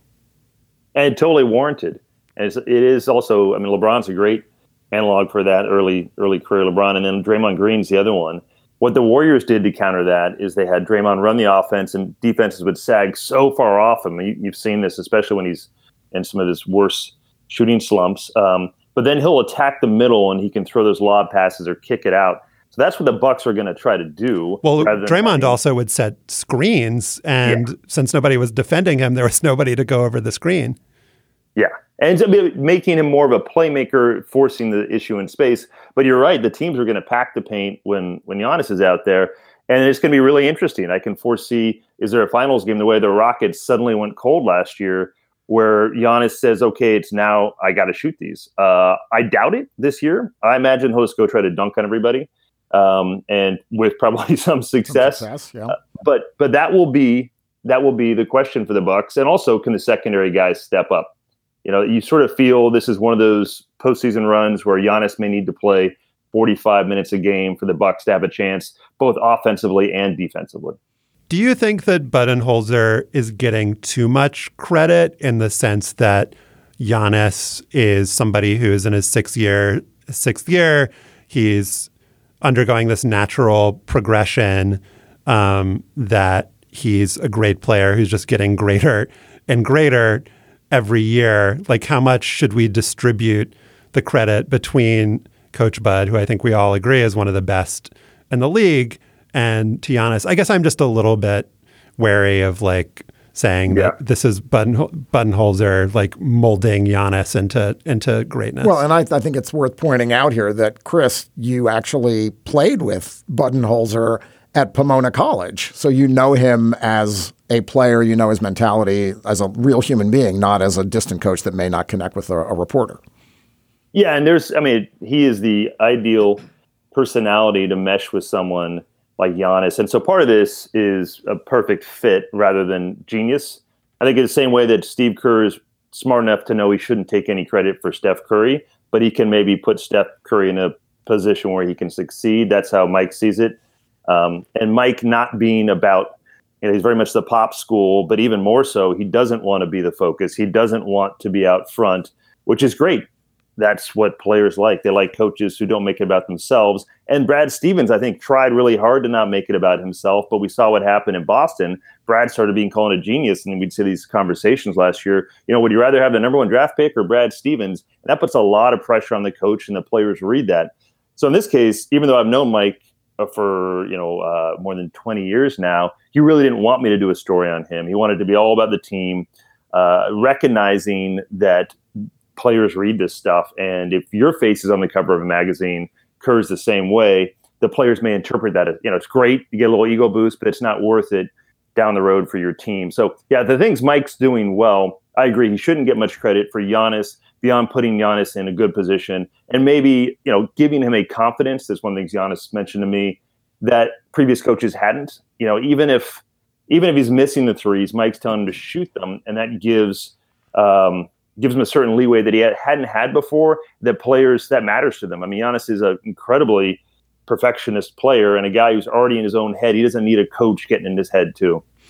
S9: And totally warranted. And it's, it is also, I mean, LeBron's a great analog for that early early career LeBron, and then Draymond Green's the other one. What the Warriors did to counter that is they had Draymond run the offense, and defenses would sag so far off him. You, you've seen this, especially when he's in some of his worst shooting slumps. Um, but then he'll attack the middle, and he can throw those lob passes or kick it out. So that's what the Bucks are going to try to do.
S2: Well, Draymond having... also would set screens, and yeah. since nobody was defending him, there was nobody to go over the screen.
S9: Yeah, and so making him more of a playmaker, forcing the issue in space. But you're right, the teams are going to pack the paint when when Giannis is out there, and it's going to be really interesting. I can foresee, is there a finals game the way the Rockets suddenly went cold last year, where Giannis says, okay, it's now I got to shoot these. Uh, I doubt it this year. I imagine he'll just go try to dunk on everybody, um, and with probably some success.
S3: Some success yeah.
S9: uh, but but that will be that will be the question for the Bucks, and also can the secondary guys step up? You know, you sort of feel this is one of those postseason runs where Giannis may need to play forty-five minutes a game for the Bucks to have a chance, both offensively and defensively.
S2: Do you think that Budenholzer is getting too much credit in the sense that Giannis is somebody who is in his sixth year, sixth year, he's undergoing this natural progression, um, that he's a great player who's just getting greater and greater every year? Like, how much should we distribute the credit between Coach Bud, who I think we all agree is one of the best in the league, and to Giannis? I guess I'm just a little bit wary of like saying yeah. that this is Buden, Budenholzer like molding Giannis into into greatness.
S3: Well, and I, I think it's worth pointing out here that, Chris, you actually played with Budenholzer at Pomona College. So you know him as a player, you know his mentality as a real human being, not as a distant coach that may not connect with a, a reporter.
S9: Yeah, and there's, I mean, he is the ideal personality to mesh with someone like Giannis. And so part of this is a perfect fit rather than genius. I think it's the same way that Steve Kerr is smart enough to know he shouldn't take any credit for Steph Curry, but he can maybe put Steph Curry in a position where he can succeed. That's how Mike sees it. Um, and Mike not being about, you know, he's very much the pop school, but even more so, he doesn't want to be the focus. He doesn't want to be out front, which is great. That's what players like. They like coaches who don't make it about themselves. And Brad Stevens, I think, tried really hard to not make it about himself, but we saw what happened in Boston. Brad started being called a genius, and we'd see these conversations last year. You know, would you rather have the number one draft pick or Brad Stevens? And that puts a lot of pressure on the coach, and the players read that. So in this case, even though I've known Mike for, you know, uh, more than twenty years now, he really didn't want me to do a story on him. He wanted to be all about the team, uh, recognizing that players read this stuff. And if your face is on the cover of a magazine, Kerr's the same way, the players may interpret that as, you know, it's great, you get a little ego boost, but it's not worth it down the road for your team. So yeah, the things Mike's doing well, I agree. He shouldn't get much credit for Giannis beyond putting Giannis in a good position and maybe, you know, giving him a confidence. That's one of the things Giannis mentioned to me that previous coaches hadn't. You know, even if even if he's missing the threes, Mike's telling him to shoot them, and that gives um, gives him a certain leeway that he had, hadn't had before. That players, that matters to them. I mean, Giannis is an incredibly perfectionist player and a guy who's already in his own head. He doesn't need a coach getting in his head too.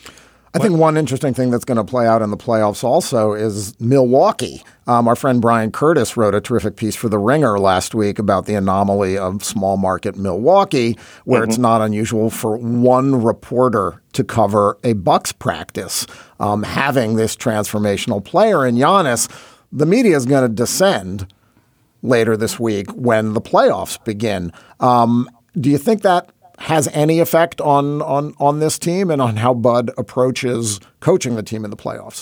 S3: I think one interesting thing that's going to play out in the playoffs also is Milwaukee. Um, our friend Brian Curtis wrote a terrific piece for The Ringer last week about the anomaly of small market Milwaukee, where mm-hmm. it's not unusual for one reporter to cover a Bucks practice. Um, having this transformational player in Giannis, the media is going to descend later this week when the playoffs begin. Um, do you think that has any effect on on on this team and on how Bud approaches coaching the team in the playoffs?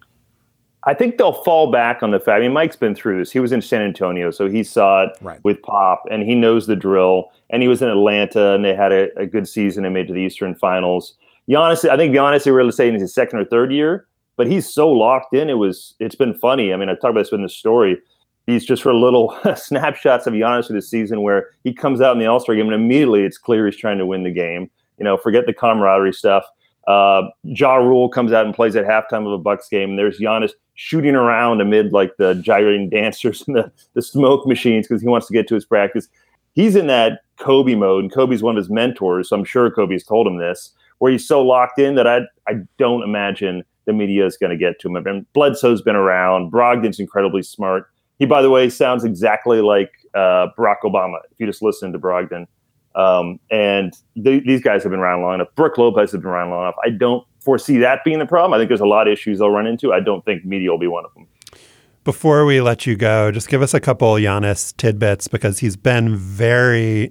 S9: I think they'll fall back on the fact. I mean, Mike's been through this. He was in San Antonio, so he saw it
S3: right.
S9: with Pop, and he knows the drill. And he was in Atlanta, and they had a, a good season and made it to the Eastern Finals. Giannis, I think Giannis, they were really saying, is his second or third year, but he's so locked in. It was. It's been funny. I mean, I talked about this in the story. These just for little snapshots of Giannis for this season where he comes out in the All-Star game and immediately it's clear he's trying to win the game. You know, forget the camaraderie stuff. Uh, Ja Rule comes out and plays at halftime of a Bucks game. And there's Giannis shooting around amid like the gyrating dancers and the, the smoke machines because he wants to get to his practice. He's in that Kobe mode, and Kobe's one of his mentors, so I'm sure Kobe's told him this, where he's so locked in that I I don't imagine the media is going to get to him. And Bledsoe's been around. Brogdon's incredibly smart. He, by the way, sounds exactly like uh, Barack Obama, if you just listen to Brogdon. Um, and th- these guys have been around long enough. Brooke Lopez has been around long enough. I don't foresee that being the problem. I think there's a lot of issues they'll run into. I don't think media will be one of them.
S2: Before we let you go, just give us a couple Giannis tidbits, because he's been very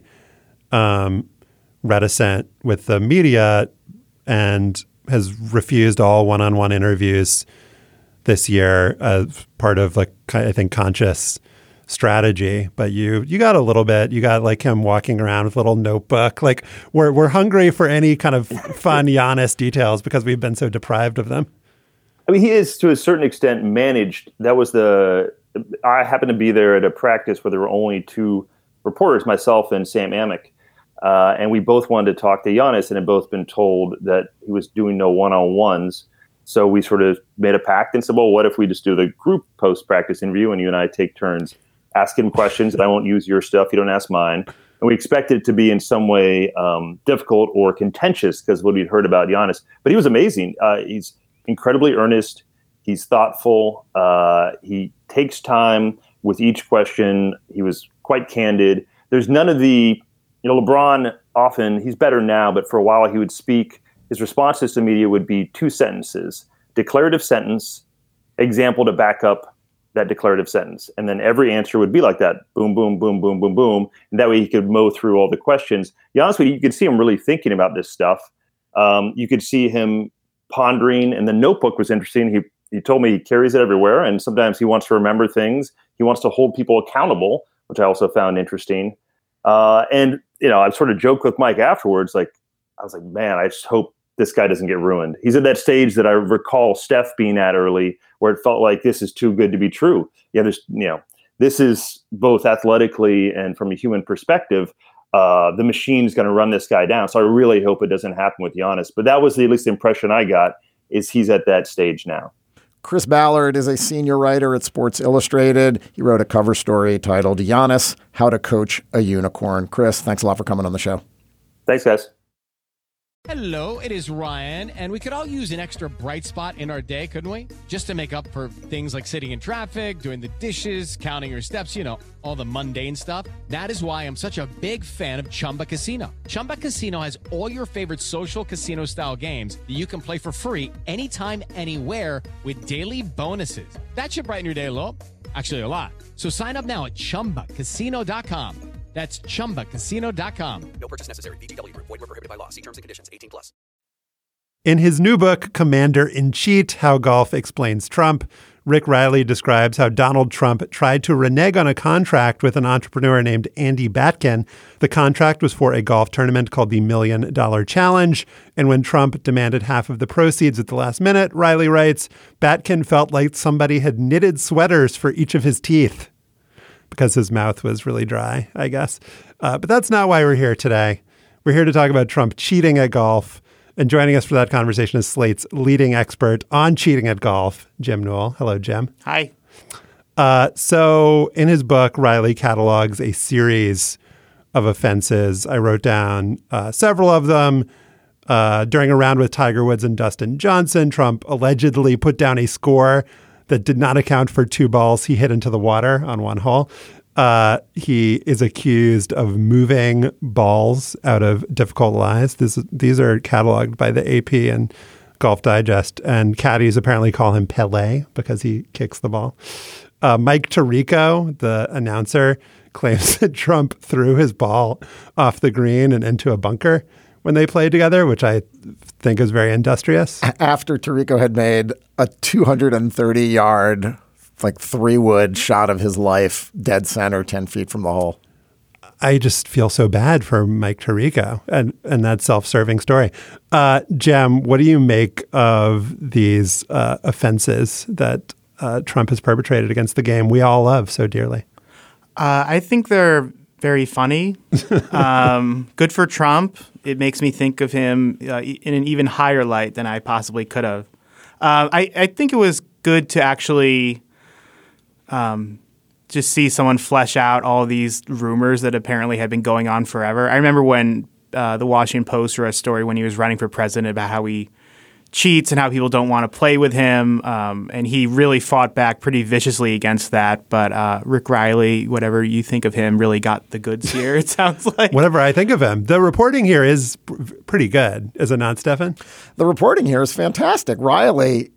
S2: um, reticent with the media and has refused all one-on-one interviews this year as part of, like, I think, conscious strategy. But you you got a little bit. You got like him walking around with a little notebook. Like we're we're hungry for any kind of fun Giannis details because we've been so deprived of them.
S9: I mean, he is to a certain extent managed. That was the. I happened to be there at a practice where there were only two reporters, myself and Sam Amick, uh, and we both wanted to talk to Giannis, and had both been told that he was doing no one-on-ones. So we sort of made a pact and said, well, what if we just do the group post-practice interview and you and I take turns asking questions, and I won't use your stuff, you don't ask mine. And we expected it to be in some way um, difficult or contentious because what we'd heard about Giannis. But he was amazing. Uh, he's incredibly earnest. He's thoughtful. Uh, he takes time with each question. He was quite candid. There's none of the, you know, LeBron often, he's better now, but for a while he would speak. His responses to media would be two sentences, declarative sentence, example to back up that declarative sentence. And then every answer would be like that, boom, boom, boom, boom, boom, boom. And that way he could mow through all the questions. To be honest with you, you could see him really thinking about this stuff. Um, you could see him pondering, and the notebook was interesting. He he told me he carries it everywhere, and sometimes he wants to remember things. He wants to hold people accountable, which I also found interesting. Uh, and, you know, I sort of joked with Mike afterwards, like, I was like, man, I just hope this guy doesn't get ruined. He's at that stage that I recall Steph being at early, where it felt like this is too good to be true. Yeah, there's, you know, this is both athletically and from a human perspective, uh, the machine's going to run this guy down. So I really hope it doesn't happen with Giannis. But that was the, at least the impression I got, is he's at that stage now.
S3: Chris Ballard is a senior writer at Sports Illustrated. He wrote a cover story titled Giannis, How to Coach a Unicorn. Chris, thanks a lot for coming on the show.
S9: Thanks, guys.
S4: Hello, it is Ryan, and we could all use an extra bright spot in our day, couldn't we? Just to make up for things like sitting in traffic, doing the dishes, counting your steps, you know, all the mundane stuff. That is why I'm such a big fan of Chumba Casino. Chumba Casino has all your favorite social casino-style games that you can play for free anytime, anywhere with daily bonuses. That should brighten your day a little. Actually, a lot. So sign up now at chumba casino dot com. That's chumba casino dot com.
S5: No purchase necessary. V G W Group. Void where prohibited by law. See terms and conditions. eighteen plus.
S2: In his new book, Commander-in-Cheat, How Golf Explains Trump, Rick Riley describes how Donald Trump tried to renege on a contract with an entrepreneur named Andy Batkin. The contract was for a golf tournament called the Million Dollar Challenge. And when Trump demanded half of the proceeds at the last minute, Riley writes, Batkin felt like somebody had knitted sweaters for each of his teeth, because his mouth was really dry, I guess. Uh, but that's not why we're here today. We're here to talk about Trump cheating at golf. And joining us for that conversation is Slate's leading expert on cheating at golf, Jim Newell. Hello, Jim.
S10: Hi.
S2: Uh, so in his book, Riley catalogs a series of offenses. I wrote down uh, several of them. Uh, during a round with Tiger Woods and Dustin Johnson, Trump allegedly put down a score that did not account for two balls he hit into the water on one hole. Uh, he is accused of moving balls out of difficult lies. This, these are cataloged by the A P and Golf Digest, and caddies apparently call him Pele because he kicks the ball. Uh, Mike Tirico, the announcer, claims that Trump threw his ball off the green and into a bunker when they played together, which I think is very industrious.
S3: After Tirico had made a two hundred thirty yard, like three wood shot of his life, dead center, ten feet from the hole.
S2: I just feel so bad for Mike Tirico and, and that self-serving story. Uh, Jem, what do you make of these uh, offenses that uh, Trump has perpetrated against the game we all love so dearly?
S10: Uh, I think they're very funny. um, good for Trump. It makes me think of him uh, in an even higher light than I possibly could have. Uh, I, I think it was good to actually um, just see someone flesh out all of these rumors that apparently had been going on forever. I remember when uh, the Washington Post wrote a story when he was running for president about how he cheats and how people don't want to play with him. Um, and he really fought back pretty viciously against that. But uh, Rick Riley, whatever you think of him, really got the goods here, it sounds like.
S2: Whatever I think of him. The reporting here is pr- pretty good, is it not, Stefan?
S3: The reporting here is fantastic. Riley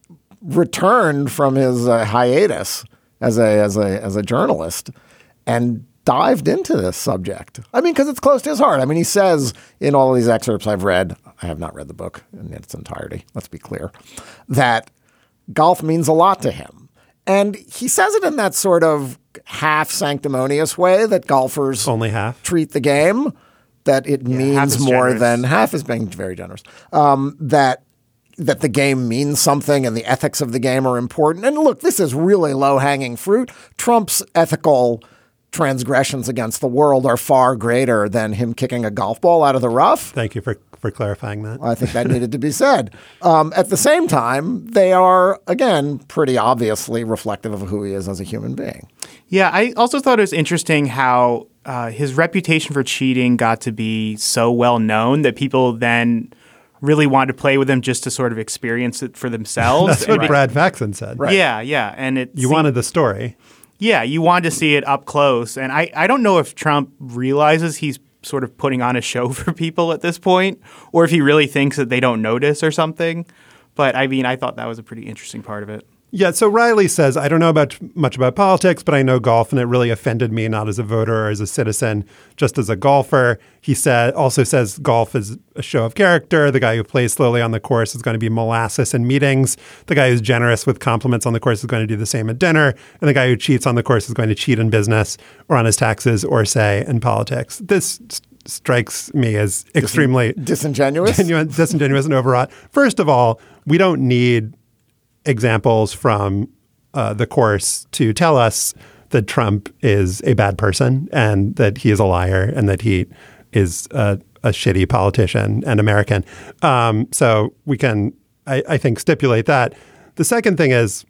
S3: returned from his uh, hiatus as a as a as a journalist and dived into this subject. I mean, because it's close to his heart. I mean, he says in all of these excerpts I've read, I have not read the book in its entirety, let's be clear, that golf means a lot to him. And he says it in that sort of half sanctimonious way that golfers
S2: only half
S3: treat the game, that it
S10: Yeah,
S3: means more generous. than half is being very generous, um, that that the game means something and the ethics of the game are important. And look, this is really low-hanging fruit. Trump's ethical transgressions against the world are far greater than him kicking a golf ball out of the rough.
S2: Thank you for, for clarifying that.
S3: I think that needed to be said. Um, at the same time, they are, again, pretty obviously reflective of who he is as a human being.
S10: Yeah, I also thought it was interesting how uh, his reputation for cheating got to be so well known that people then really wanted to play with him just to sort of experience it for themselves.
S2: That's what
S10: and,
S2: Brad Faxon said.
S3: Right.
S10: Yeah, yeah. And it
S2: You
S10: seemed,
S2: wanted the story.
S10: Yeah, you wanted to see it up close. And I, I don't know if Trump realizes he's sort of putting on a show for people at this point, or if he really thinks that they don't notice or something. But I mean, I thought that was a pretty interesting part of it.
S2: Yeah, so Riley says, I don't know about much about politics, but I know golf, and it really offended me, not as a voter or as a citizen, just as a golfer. He said, also says golf is a show of character. The guy who plays slowly on the course is going to be molasses in meetings. The guy who's generous with compliments on the course is going to do the same at dinner. And the guy who cheats on the course is going to cheat in business or on his taxes or, say, in politics. This st- strikes me as extremely
S3: disingenuous,
S2: genuine, disingenuous and overwrought. First of all, we don't need examples from uh, the course to tell us that Trump is a bad person and that he is a liar and that he is a, a shitty politician and American. Um, so we can, I, I think, stipulate that. The second thing is,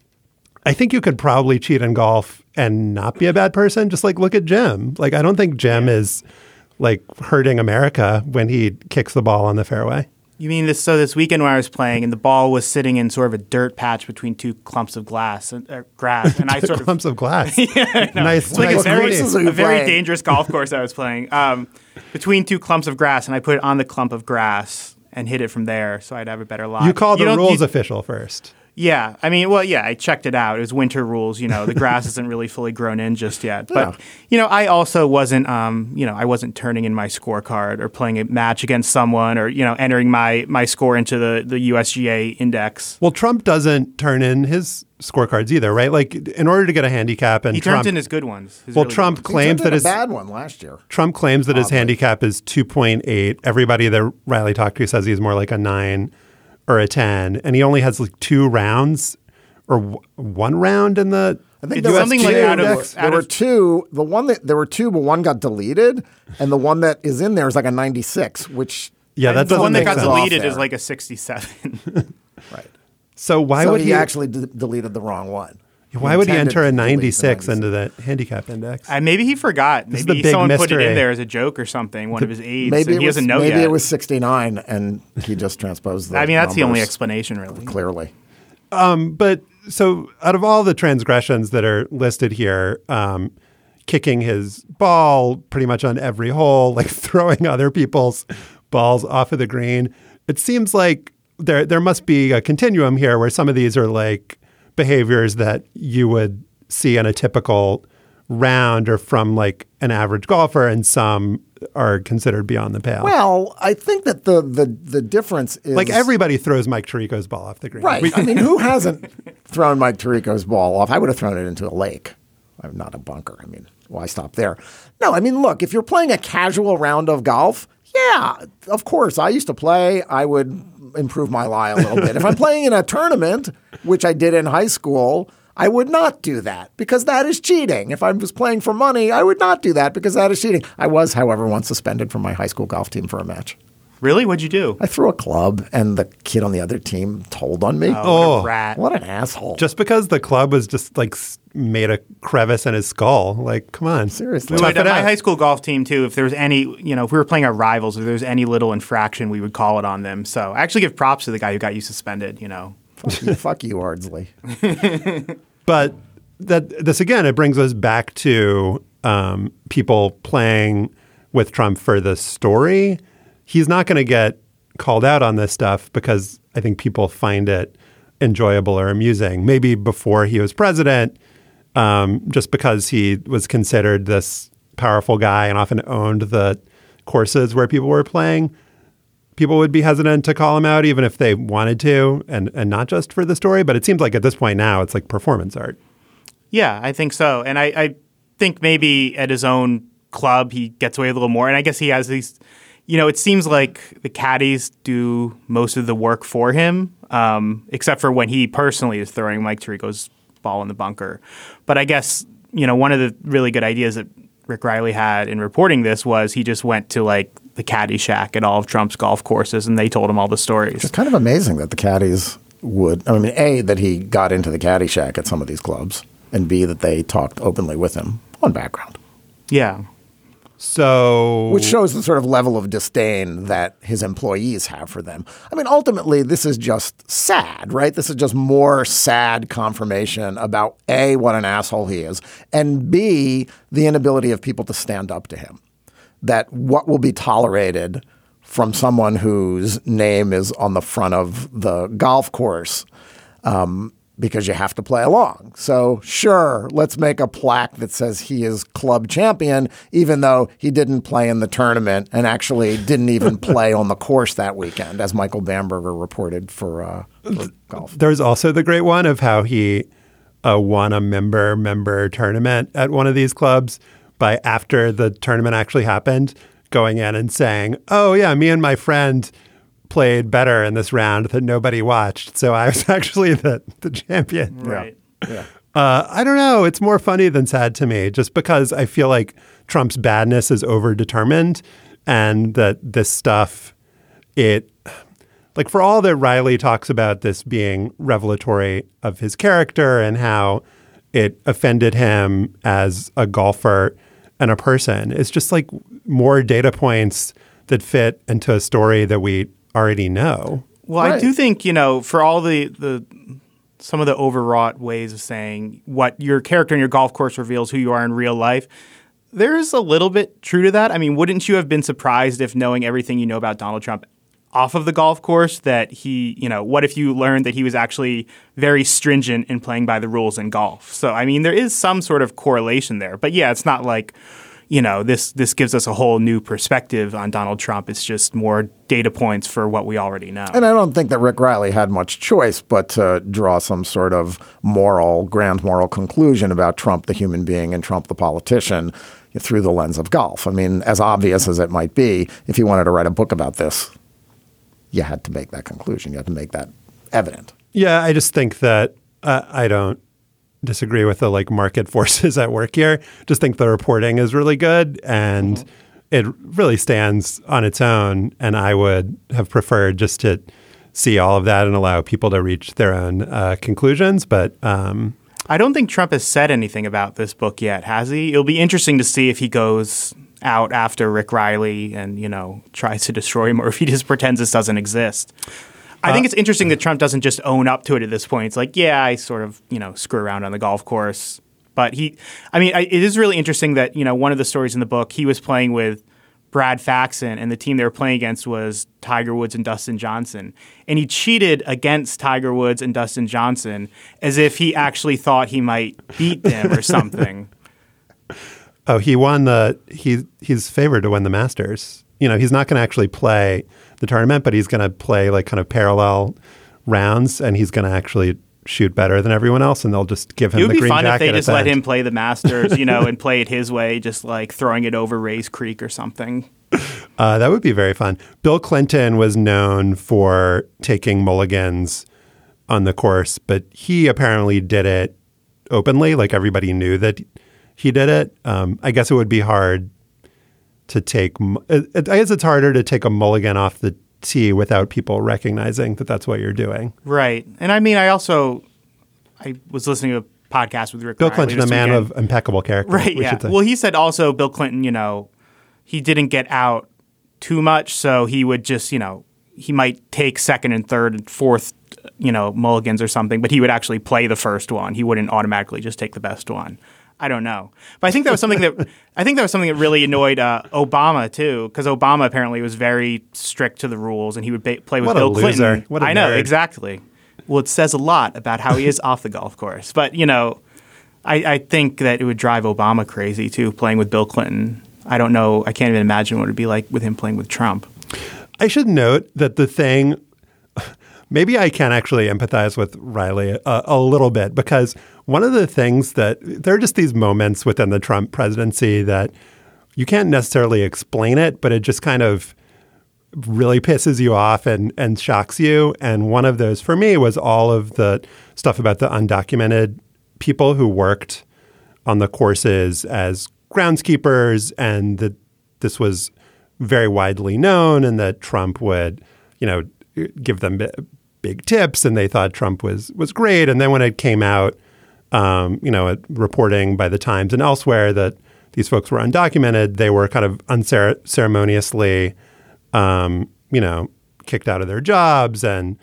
S2: I think you could probably cheat in golf and not be a bad person. Just like look at Jim. Like, I don't think Jim is like hurting America when he kicks the ball on the fairway.
S10: You mean this? So this weekend when I was playing, and the ball was sitting in sort of a dirt patch between two clumps of glass, uh, grass, and I sort of
S2: clumps of glass.
S10: yeah, no.
S2: Nice,
S10: it's like
S2: nice
S10: a very,
S3: green.
S10: a very
S3: playing?
S10: dangerous golf course I was playing. Um, between two clumps of grass, and I put it on the clump of grass and hit it from there, so I'd have a better lie.
S2: You called the
S10: don't-
S2: rules
S10: you-
S2: official first.
S10: Yeah, I mean, well, yeah, I checked it out. It was winter rules. You know, the grass isn't really fully grown in just yet. But
S3: Yeah.
S10: you know, I also wasn't, um, you know, I wasn't turning in my scorecard or playing a match against someone or you know, entering my my score into the the U S G A index.
S2: Well, Trump doesn't turn in his scorecards either, right? Like, in order to get a handicap, and
S10: He
S2: Trump,
S10: turns in his good ones. his
S2: well,
S10: really
S2: Trump
S10: good ones.
S2: claims
S3: He
S2: that
S3: did a
S2: his
S3: bad one last year.
S2: Trump claims that his
S3: Oddly.
S2: handicap is two point eight. Everybody that Riley talked to says he's more like a nine or a ten, and he only has like two rounds or w- one round in the.
S3: I think
S10: It's
S3: there were
S10: something
S3: two.
S10: like out of-
S3: there,
S10: out
S3: there were
S10: of-
S3: two. The one that there were two, but one got deleted, and the one that is in there is like a ninety-six, which
S2: Yeah, that
S10: the
S2: doesn't
S10: one that
S2: make
S10: got
S2: sense.
S10: deleted
S3: Off
S10: is
S3: there.
S10: like a sixty-seven.
S3: right.
S2: So why
S3: so
S2: would
S3: he,
S2: he
S3: actually d- deleted the wrong one?
S2: Why would he
S3: intended
S2: enter a
S3: to leave the
S2: ninety-six
S3: ninety-six.
S2: into the handicap index?
S10: Uh, maybe he forgot.
S2: This is
S10: Maybe
S2: the big
S10: someone put
S2: mystery.
S10: it in there as a joke or something. One of his aides,
S3: Maybe
S10: and
S3: it
S10: he
S3: was,
S10: doesn't know
S3: maybe
S10: yet.
S3: it was sixty-nine, and he just transposed the
S10: I mean, that's the only
S3: numbers
S10: explanation, really.
S3: clearly.
S2: Um, but so out of all the transgressions that are listed here, um, kicking his ball pretty much on every hole, like throwing other people's balls off of the green, it seems like there there must be a continuum here where some of these are like behaviors that you would see in a typical round or from like an average golfer, and some are considered beyond the pale.
S3: Well, I think that the the the difference is
S2: like everybody throws Mike Tirico's ball off the green.
S3: right.
S2: We-
S3: I mean, who hasn't thrown Mike Tirico's ball off? I would have thrown it into a lake. I'm not a bunker. I mean, why stop there? No, I mean, look, if you're playing a casual round of golf, yeah, of course. I used to play. I would improve my lie a little bit. If I'm playing in a tournament, which I did in high school, I would not do that because that is cheating. If I was playing for money, I would not do that because that is cheating. I was, however, once suspended from my high school golf team for a match.
S10: Really? What'd you do?
S3: I threw a club, and the kid on the other team told on me.
S10: Oh, what
S2: Oh.
S10: a rat.
S3: What an asshole.
S2: Just because the club was just like s- made a crevice in his skull. Like, come on.
S3: Seriously.
S10: We
S2: Tough
S10: would,
S2: it
S10: at my
S2: out.
S10: high school golf team, too, if there was any, you know, if we were playing our rivals, if there was any little infraction, we would call it on them. So I actually give props to the guy who got you suspended, you know.
S3: Fuck you, fuck you, Ardsley.
S2: But that this again, it brings us back to um, people playing with Trump for the story. He's not going to get called out on this stuff because I think people find it enjoyable or amusing. Maybe before he was president, um, just because he was considered this powerful guy and often owned the courses where people were playing, people would be hesitant to call him out even if they wanted to, and, and not just for the story. But it seems like at this point now, it's like performance art.
S10: Yeah, I think so. And I, I think maybe at his own club, he gets away a little more. And I guess he has these, you know, it seems like the caddies do most of the work for him, um, except for when he personally is throwing Mike Tirico's ball in the bunker. But I guess, you know, one of the really good ideas that Rick Riley had in reporting this was he just went to like the caddy shack at all of Trump's golf courses and they told him all the stories.
S3: It's kind of amazing that the caddies would, I mean, A, that he got into the caddy shack at some of these clubs, and B, that they talked openly with him on background.
S10: Yeah.
S2: So,
S3: Which shows the sort of level of disdain that his employees have for them. I mean, ultimately, this is just sad, right? This is just more sad confirmation about A, what an asshole he is, and B, the inability of people to stand up to him. That what will be tolerated from someone whose name is on the front of the golf course, um, because you have to play along. So sure, let's make a plaque that says he is club champion, even though he didn't play in the tournament and actually didn't even play on the course that weekend, as Michael Bamberger reported for, uh, for golf.
S2: there's also the great one of how he uh, won a member member tournament at one of these clubs by after the tournament actually happened, going in and saying, "Oh yeah, me and my friend played better in this round that nobody watched. So I was actually the, the champion."
S10: Right.
S3: Yeah.
S2: Uh, I don't know. It's more funny than sad to me, just because I feel like Trump's badness is overdetermined, and that this stuff, it, like for all that Riley talks about this being revelatory of his character and how it offended him as a golfer and a person, it's just like more data points that fit into a story that we already know.
S10: Well, I
S3: Right.
S10: do think, you know, for all the, the some of the overwrought ways of saying what your character in your golf course reveals who you are in real life, there is a little bit true to that. I mean, wouldn't you have been surprised if knowing everything you know about Donald Trump off of the golf course that he, you know, what if you learned that he was actually very stringent in playing by the rules in golf? So, I mean, there is some sort of correlation there. But yeah, it's not like, you know, this this gives us a whole new perspective on Donald Trump. It's just more data points for what we already know.
S3: And I don't think that Rick Riley had much choice but to draw some sort of moral, grand moral conclusion about Trump the human being and Trump the politician through the lens of golf. I mean, as obvious as it might be, if you wanted to write a book about this, you had to make that conclusion. You had to make that evident.
S2: Yeah, I just think that uh, I don't disagree with the like market forces at work here. Just think the reporting is really good and mm-hmm. it really stands on its own. And I would have preferred just to see all of that and allow people to reach their own uh, conclusions. But um,
S10: I don't think Trump has said anything about this book yet, has he? It'll be interesting to see if he goes out after Rick Riley and, you know, tries to destroy him, or if he just pretends this doesn't exist. I think it's interesting that Trump doesn't just own up to it at this point. It's like, yeah, I sort of, you know, screw around on the golf course. But he, I mean, I, it is really interesting that, you know, one of the stories in the book, he was playing with Brad Faxon, and the team they were playing against was Tiger Woods and Dustin Johnson. And he cheated against Tiger Woods and Dustin Johnson as if he actually thought he might beat them or something.
S2: Oh, he won the, he, he's favored to win the Masters. You know, he's not going to actually play the tournament, but he's going to play like kind of parallel rounds, and he's going to actually shoot better than everyone else, and they'll just give him the green jacket.
S10: It would be fun if they just let
S2: end.
S10: him play the Masters, you know, and play it his way, just like throwing it over Rays Creek or something.
S2: Uh, that would be very fun. Bill Clinton was known for taking mulligans on the course, but he apparently did it openly. Like everybody knew that he did it. Um, I guess it would be hard to take, I guess it's harder to take a mulligan off the tee without people recognizing that that's what you're doing.
S10: Right. And I mean, I also, I was listening to a podcast with Rick
S2: Bill
S10: Riley
S2: Clinton, a man
S10: weekend.
S2: of impeccable character.
S10: Right,
S2: we
S10: yeah.
S2: should say.
S10: Well, he said also Bill Clinton, you know, he didn't get out too much, so he would just, you know, he might take second and third and fourth, you know, mulligans or something, but he would actually play the first one. He wouldn't automatically just take the best one. I don't know. But I think that was something that I think that was something that really annoyed uh, Obama too, because Obama apparently was very strict to the rules, and he would ba- play with
S2: What a
S10: Bill
S2: loser.
S10: Clinton.
S2: What a
S10: I know,
S2: nerd.
S10: exactly. Well, it says a lot about how he is off the golf course. But you know, I, I think that it would drive Obama crazy too, playing with Bill Clinton. I don't know. I can't even imagine what it'd be like with him playing with Trump.
S2: I should note that the thing, maybe I can actually empathize with Riley a, a little bit, because one of the things that there are just these moments within the Trump presidency that you can't necessarily explain it, but it just kind of really pisses you off and, and shocks you. And one of those for me was all of the stuff about the undocumented people who worked on the courses as groundskeepers, and that this was very widely known, and that Trump would, you know, give them b- big tips, and they thought Trump was was great. And then when it came out, um, you know, reporting by the Times and elsewhere that these folks were undocumented, they were kind of unceremoniously, um, you know, kicked out of their jobs. And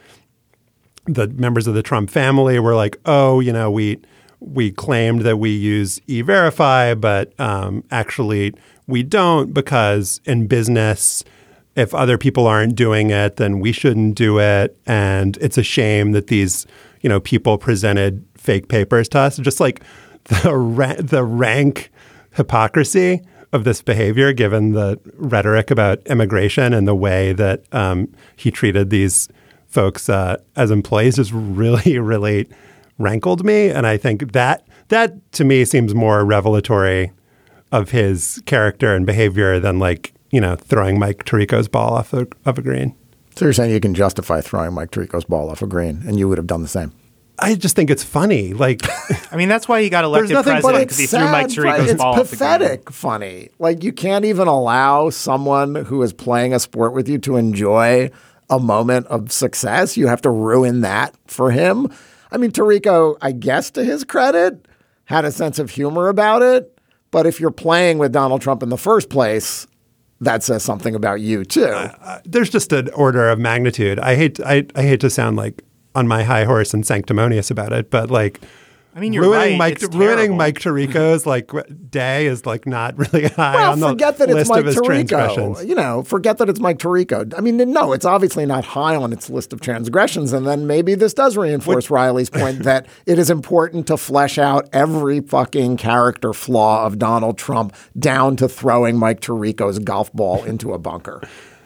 S2: the members of the Trump family were like, oh, you know, we we claimed that we use E-Verify, but um, actually we don't, because in business, if other people aren't doing it, then we shouldn't do it. And it's a shame that these, you know, people presented fake papers to us. Just like the ra- the rank hypocrisy of this behavior, given the rhetoric about immigration and the way that um, he treated these folks uh, as employees, just really, really rankled me. And I think that that to me seems more revelatory of his character and behavior than, like, you know, throwing Mike Tirico's ball off the, of a green.
S3: So you're saying you can justify throwing Mike Tirico's ball off a green, and you would have done the same?
S2: I just think it's funny. Like,
S10: I mean, that's why he got elected president, because he threw Mike Tirico's ball off the green.
S3: It's pathetic funny. Like, you can't even allow someone who is playing a sport with you to enjoy a moment of success. You have to ruin that for him. I mean, Tirico, I guess to his credit, had a sense of humor about it. But if you're playing with Donald Trump in the first place, that says something about you too.
S2: Uh, there's just an order of magnitude. I hate I, I hate to sound like on my high horse and sanctimonious about it, but like,
S10: I mean, you're
S2: ruining
S10: right.
S2: Mike
S10: It's
S2: ruining
S10: terrible.
S2: Mike Tirico's like day is like not really high
S3: Well,
S2: on the
S3: forget that it's
S2: list
S3: Mike
S2: of his
S3: Tirico.
S2: transgressions.
S3: You know, forget that it's Mike Tirico. I mean, no, it's obviously not high on its list of transgressions. And then maybe this does reinforce what? Riley's point that it is important to flesh out every fucking character flaw of Donald Trump down to throwing Mike Tirico's golf ball into a bunker.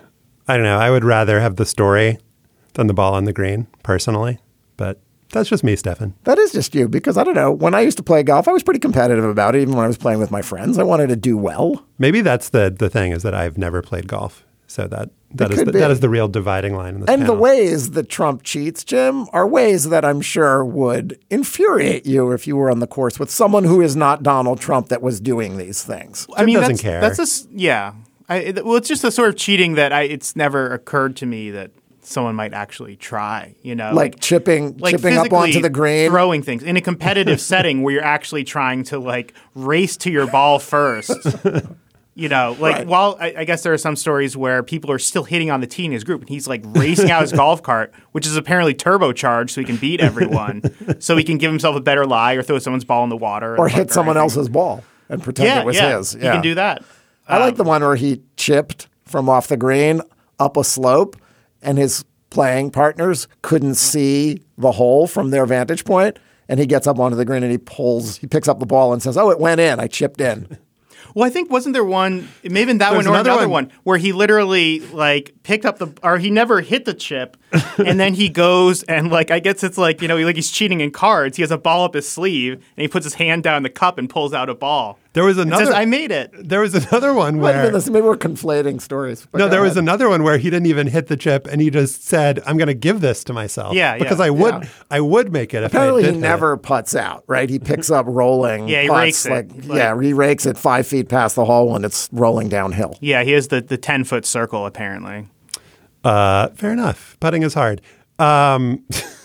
S2: I don't know. I would rather have the story than the ball on the green, personally. But that's just me, Stefan.
S3: That is just you, because I don't know. When I used to play golf, I was pretty competitive about it, even when I was playing with my friends. I wanted to do well.
S2: Maybe that's the the thing, is that I've never played golf. So that that is the, that is the real dividing line in this
S3: And
S2: panel.
S3: the ways that Trump cheats, Jim, are ways that I'm sure would infuriate you if you were on the course with someone who is not Donald Trump that was doing these things.
S10: I mean,
S2: doesn't
S10: that's,
S2: care.
S10: That's a, s- yeah. I, it, well, it's just the sort of cheating that I, it's never occurred to me that someone might actually try, you know?
S3: Like chipping
S10: like
S3: chipping up onto the green.
S10: Throwing things in a competitive setting where you're actually trying to like race to your ball first. You know, like
S3: Right.
S10: while I, I guess there are some stories where people are still hitting on the tee in his group and he's like racing out his golf cart, which is apparently turbocharged so he can beat everyone. So he can give himself a better lie or throw someone's ball in the water.
S3: Or hit someone else's ball and pretend
S10: yeah,
S3: it was
S10: yeah,
S3: his.
S10: He can do that.
S3: I
S10: Um,
S3: like the one where he chipped from off the green up a slope and his playing partners couldn't see the hole from their vantage point. And he gets up onto the green and he pulls, he picks up the ball and says, oh, it went in. I chipped in.
S10: Well, I think wasn't there one, it may have been that
S2: There's
S10: one or
S2: another
S10: another
S2: one.
S10: one. where he literally like picked up the, or he never hit the chip, and then he goes and like, I guess it's like, you know, like he's cheating in cards. He has a ball up his sleeve and he puts his hand down the cup and pulls out a ball.
S2: There was
S10: And
S2: another.
S10: says, I made it.
S2: There was another one
S3: Wait a
S2: where.
S3: minute, maybe we're conflating stories. But
S2: No,
S3: go
S2: there was
S3: ahead.
S2: another one where he didn't even hit the chip, and he just said, "I'm going to give this to myself."
S10: Yeah,
S2: because
S10: yeah,
S2: I would,
S3: yeah.
S2: I would make it. If
S3: Apparently,
S2: I
S3: he
S2: did hit
S3: never putts out, right? He picks up rolling
S10: Yeah, he
S3: putts.
S10: rakes it.
S3: Like,
S10: Like-
S3: yeah, he rakes it five feet past the hole when it's rolling downhill.
S10: Yeah, he has the, the ten foot circle apparently.
S2: it. Uh, fair enough. Putting is hard. Um,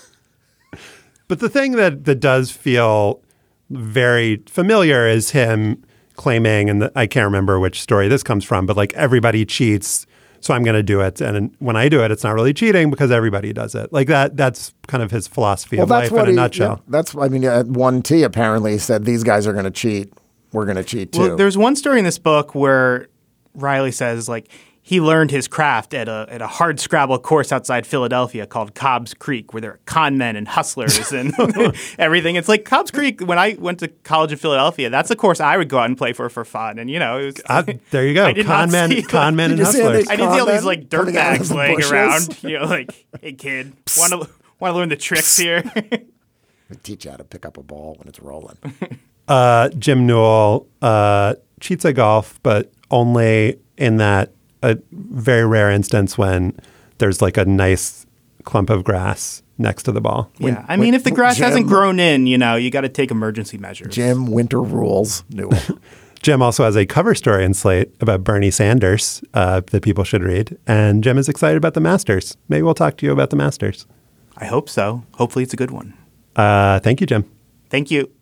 S2: but the thing that that does feel very familiar is him claiming, and the, I can't remember which story this comes from, but like everybody cheats, so I'm going to do it. And when I do it, it's not really cheating because everybody does it. Like that. That's kind of his philosophy
S3: Well,
S2: of
S3: that's
S2: life
S3: what
S2: in a
S3: he,
S2: nutshell.
S3: yeah, that's, I mean, at one T, apparently, he said, these guys are going to cheat. We're going to cheat too.
S10: Well, there's one story in this book where Riley says like he learned his craft at a at a hard Scrabble course outside Philadelphia called Cobb's Creek, where there are con men and hustlers and everything. It's like Cobb's Creek. When I went to college in Philadelphia, that's a course I would go out and play for for fun. And you know, it was
S2: Uh, there you go.
S10: I did
S2: Con
S10: not
S2: men,
S10: see,
S2: con men,
S3: Did
S2: and
S3: you see
S2: hustlers.
S3: any-
S10: I didn't see all
S3: Con
S10: these
S3: men
S10: like dirt
S3: coming out of
S10: bags
S3: the
S10: laying
S3: bushes.
S10: around. You know, like, hey kid, want to want to learn the tricks here?
S3: They teach you how to pick up a ball when it's rolling.
S2: Uh, Jim Newell uh, cheats at golf, but only in that a very rare instance when there's like a nice clump of grass next to the ball.
S10: Yeah, I mean, if the grass
S3: Jim-
S10: hasn't grown in, you know, you got to take emergency measures.
S3: Jim Winter Rules Newell.
S2: Jim also has a cover story in Slate about Bernie Sanders uh, that people should read. And Jim is excited about the Masters. Maybe we'll talk to you about the Masters.
S10: I hope so. Hopefully, it's a good one.
S2: Uh, thank you, Jim.
S10: Thank you.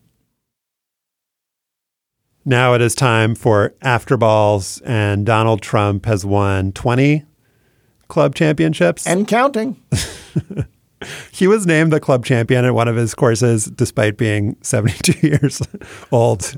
S2: Now it is time for After Balls, and Donald Trump has won twenty club championships.
S3: And counting.
S2: He was named the club champion at one of his courses despite being seventy-two years old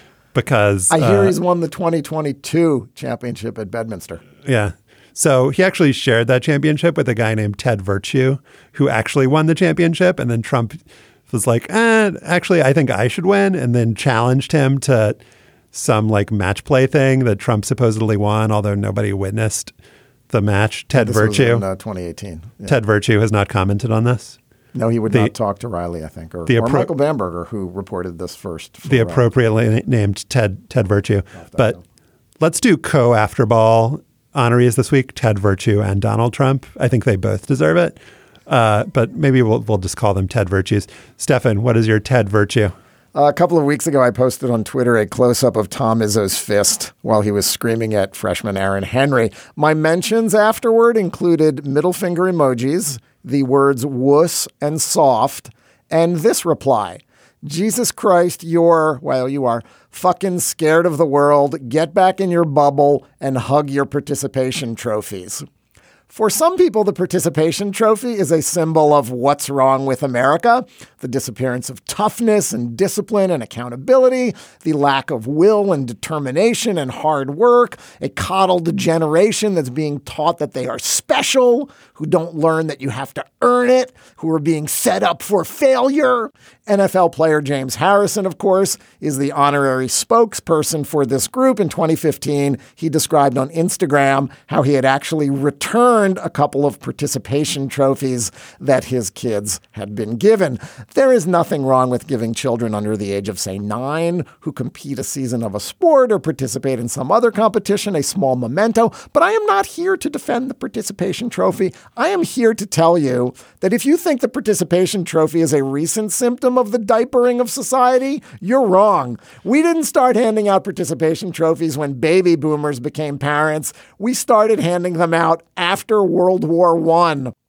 S2: because
S3: I hear
S2: uh,
S3: he's won the twenty twenty-two championship at Bedminster.
S2: yeah. So he actually shared that championship with a guy named Ted Virtue, who actually won the championship. And then Trump was like, eh, actually, I think I should win. And then challenged him to some like match play thing that Trump supposedly won, although nobody witnessed the match. Ted
S3: This was
S2: Virtue.
S3: in, uh, twenty eighteen. Yeah.
S2: Ted Virtue has not commented on this.
S3: No, he would
S2: The-
S3: not talk to Riley, I think, or,
S2: the
S3: or
S2: appro-
S3: Michael Bamberger, who reported this first. for,
S2: The
S3: uh,
S2: appropriately named Ted Ted Virtue. But let's do co after ball honorees this week, Ted Virtue and Donald Trump. I think they both deserve it. Uh, but maybe we'll we'll just call them Ted Virtues. Stefan, what is your Ted Virtue?
S3: Uh, a couple of weeks ago, I posted on Twitter a close-up of Tom Izzo's fist while he was screaming at freshman Aaron Henry. My mentions afterward included middle finger emojis, the words wuss and soft, and this reply. Jesus Christ, you're, well, you are fucking scared of the world. Get back in your bubble and hug your participation trophies. For some people, the participation trophy is a symbol of what's wrong with America, the disappearance of toughness and discipline and accountability, the lack of will and determination and hard work, a coddled generation that's being taught that they are special, who don't learn that you have to earn it, who are being set up for failure. N F L player James Harrison, of course, is the honorary spokesperson for this group. In twenty fifteen, he described on Instagram how he had actually returned a couple of participation trophies that his kids had been given. There is nothing wrong with giving children under the age of, say, nine who compete a season of a sport or participate in some other competition a small memento, but I am not here to defend the participation trophy. I am here to tell you that if you think the participation trophy is a recent symptom of the diapering of society, you're wrong. We didn't start handing out participation trophies when baby boomers became parents. We started handing them out after World War One.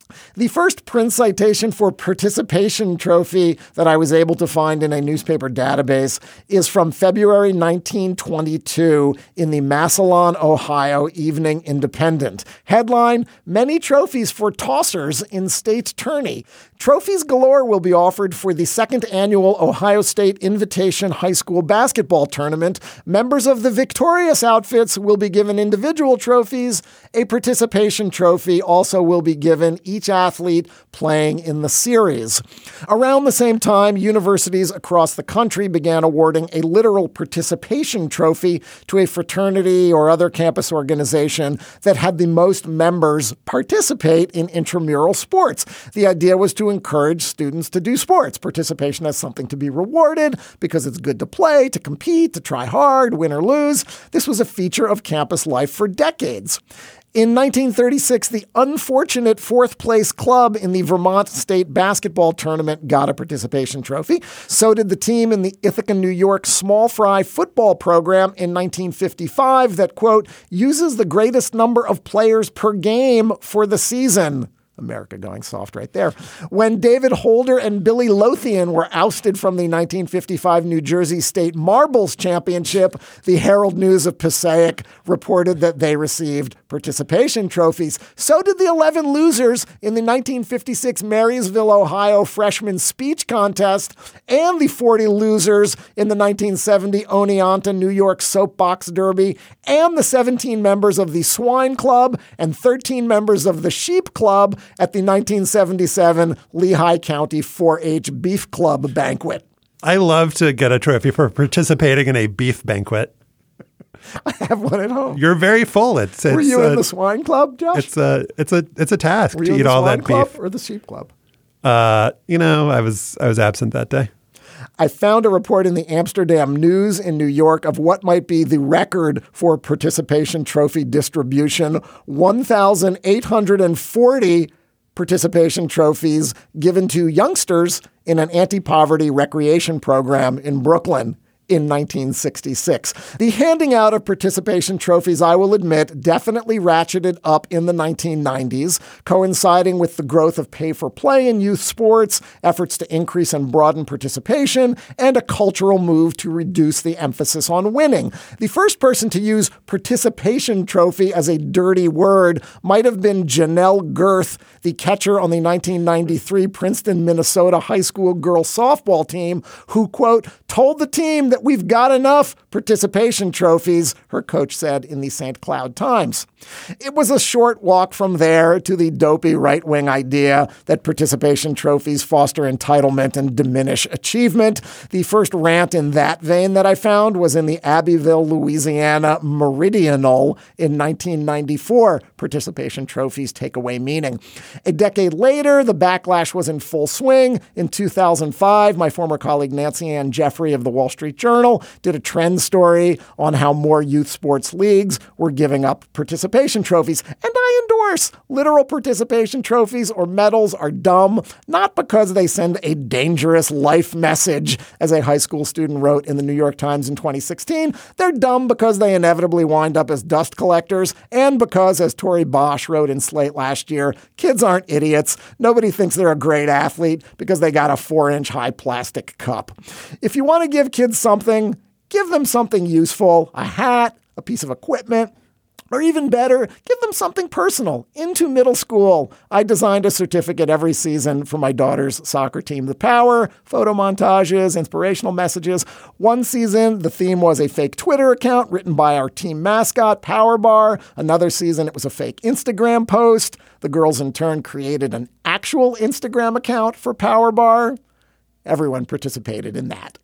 S3: The first print citation for participation trophy that I was able to find in a newspaper database is from February nineteen twenty-two in the Massillon, Ohio Evening Independent. Headline, many trophies for tossers in state tourney. Trophies galore will be offered for the second annual Ohio State Invitation High School Basketball Tournament. Members of the victorious outfits will be given individual trophies. A participation trophy also will be given each athlete playing in the series. Around the same time, universities across the country began awarding a literal participation trophy to a fraternity or other campus organization that had the most members participate in intramural sports. The idea was to encourage students to do sports. Participation as something to be rewarded because it's good to play, to compete, to try hard, win or lose. This was a feature of campus life for decades. In nineteen thirty-six, the unfortunate fourth-place club in the Vermont State Basketball Tournament got a participation trophy. So did the team in the Ithaca, New York small fry football program in nineteen fifty-five that, quote, uses the greatest number of players per game for the season. America going soft right there. When David Holder and Billy Lothian were ousted from the nineteen fifty-five New Jersey State Marbles Championship, the Herald News of Passaic reported that they received participation trophies. So did the eleven losers in the nineteen fifty-six Marysville, Ohio freshman speech contest and the forty losers in the nineteen seventy Oneonta, New York soapbox derby and the seventeen members of the Swine Club and thirteen members of the Sheep Club at the nineteen seventy-seven Lehigh County four H Beef Club banquet.
S2: I love to get a trophy for participating in a beef banquet.
S3: I have one at home.
S2: You're very full. It's, it's
S3: Were you
S2: uh,
S3: in the Swine Club, Josh?
S2: It's a it's a it's a task
S3: Were
S2: to
S3: you
S2: eat
S3: in the
S2: all
S3: Swine
S2: that
S3: Club
S2: beef.
S3: or the Sheep Club?
S2: Uh, you know, I was I was absent that day.
S3: I found a report in the Amsterdam News in New York of what might be the record for participation trophy distribution. one thousand eight hundred forty participation trophies given to youngsters in an anti-poverty recreation program in Brooklyn in nineteen sixty-six. The handing out of participation trophies, I will admit, definitely ratcheted up in the nineteen nineties, coinciding with the growth of pay-for-play in youth sports, efforts to increase and broaden participation, and a cultural move to reduce the emphasis on winning. The first person to use participation trophy as a dirty word might have been Janelle Girth, the catcher on the nineteen ninety-three Princeton, Minnesota high school girls softball team, who, quote, told the team that we've got enough participation trophies, her coach said in the Saint Cloud Times. It was a short walk from there to the dopey right-wing idea that participation trophies foster entitlement and diminish achievement. The first rant in that vein that I found was in the Abbeville, Louisiana Meridional in nineteen ninety-four. Participation trophies take away meaning. A decade later, the backlash was in full swing. In two thousand five, my former colleague Nancy Ann Jeffrey of the Wall Street Journal did a trend story on how more youth sports leagues were giving up participation trophies. And I endorse literal participation trophies or medals are dumb, not because they send a dangerous life message, as a high school student wrote in the New York Times in twenty sixteen. They're dumb because they inevitably wind up as dust collectors, and because, as Tori Bosch wrote in Slate last year, kids aren't idiots. Nobody thinks they're a great athlete because they got a four-inch high plastic cup. If you want to give kids something, give them something useful, a hat, a piece of equipment, or even better, give them something personal. Into middle school, I designed a certificate every season for my daughter's soccer team. The Power, photo montages, inspirational messages. One season, the theme was a fake Twitter account written by our team mascot, Power Bar. Another season, it was a fake Instagram post. The girls, in turn, created an actual Instagram account for Power Bar. Everyone participated in that.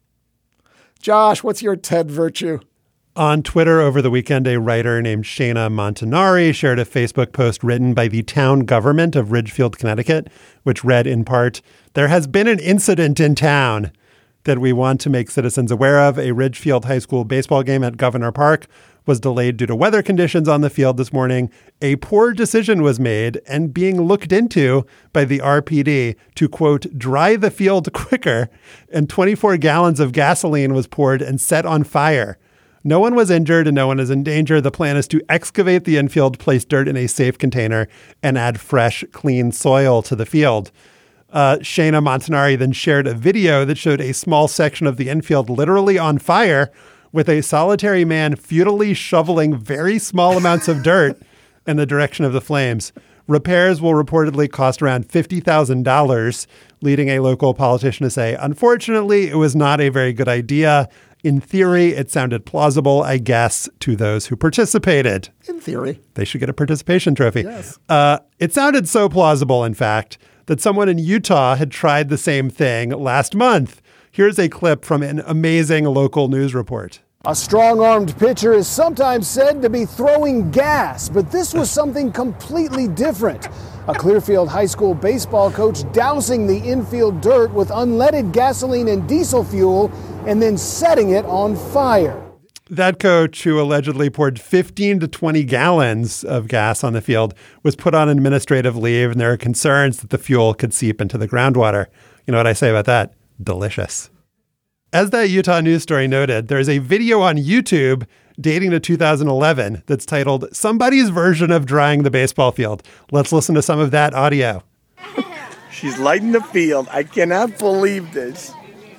S3: Josh, what's your Ted virtue?
S2: On Twitter over the weekend, a writer named Shana Montanari shared a Facebook post written by the town government of Ridgefield, Connecticut, which read in part, "There has been an incident in town that we want to make citizens aware of. A Ridgefield High School baseball game at Governor Park was delayed due to weather conditions on the field this morning. A poor decision was made and being looked into by the R P D to, quote, dry the field quicker, and twenty-four gallons of gasoline was poured and set on fire. No one was injured and no one is in danger. The plan is to excavate the infield, place dirt in a safe container, and add fresh, clean soil to the field. Uh, Shayna Montanari then shared a video that showed a small section of the infield literally on fire, with a solitary man futilely shoveling very small amounts of dirt in the direction of the flames. Repairs will reportedly cost around fifty thousand dollars, leading a local politician to say, unfortunately, it was not a very good idea. In theory, it sounded plausible, I guess, to those who participated.
S3: In theory.
S2: They should get a participation trophy.
S3: Yes.
S2: Uh, it sounded so plausible, in fact, that someone in Utah had tried the same thing last month. Here's a clip from an amazing local news report.
S11: A strong-armed pitcher is sometimes said to be throwing gas, but this was something completely different. A Clearfield High School baseball coach dousing the infield dirt with unleaded gasoline and diesel fuel and then setting it on fire.
S2: That coach, who allegedly poured fifteen to twenty gallons of gas on the field, was put on administrative leave, and there are concerns that the fuel could seep into the groundwater. You know what I say about that? Delicious. As that Utah news story noted, there's a video on YouTube dating to two thousand eleven that's titled Somebody's Version of Drying the Baseball Field. Let's listen to some of that audio.
S12: She's lighting the field. I cannot believe this.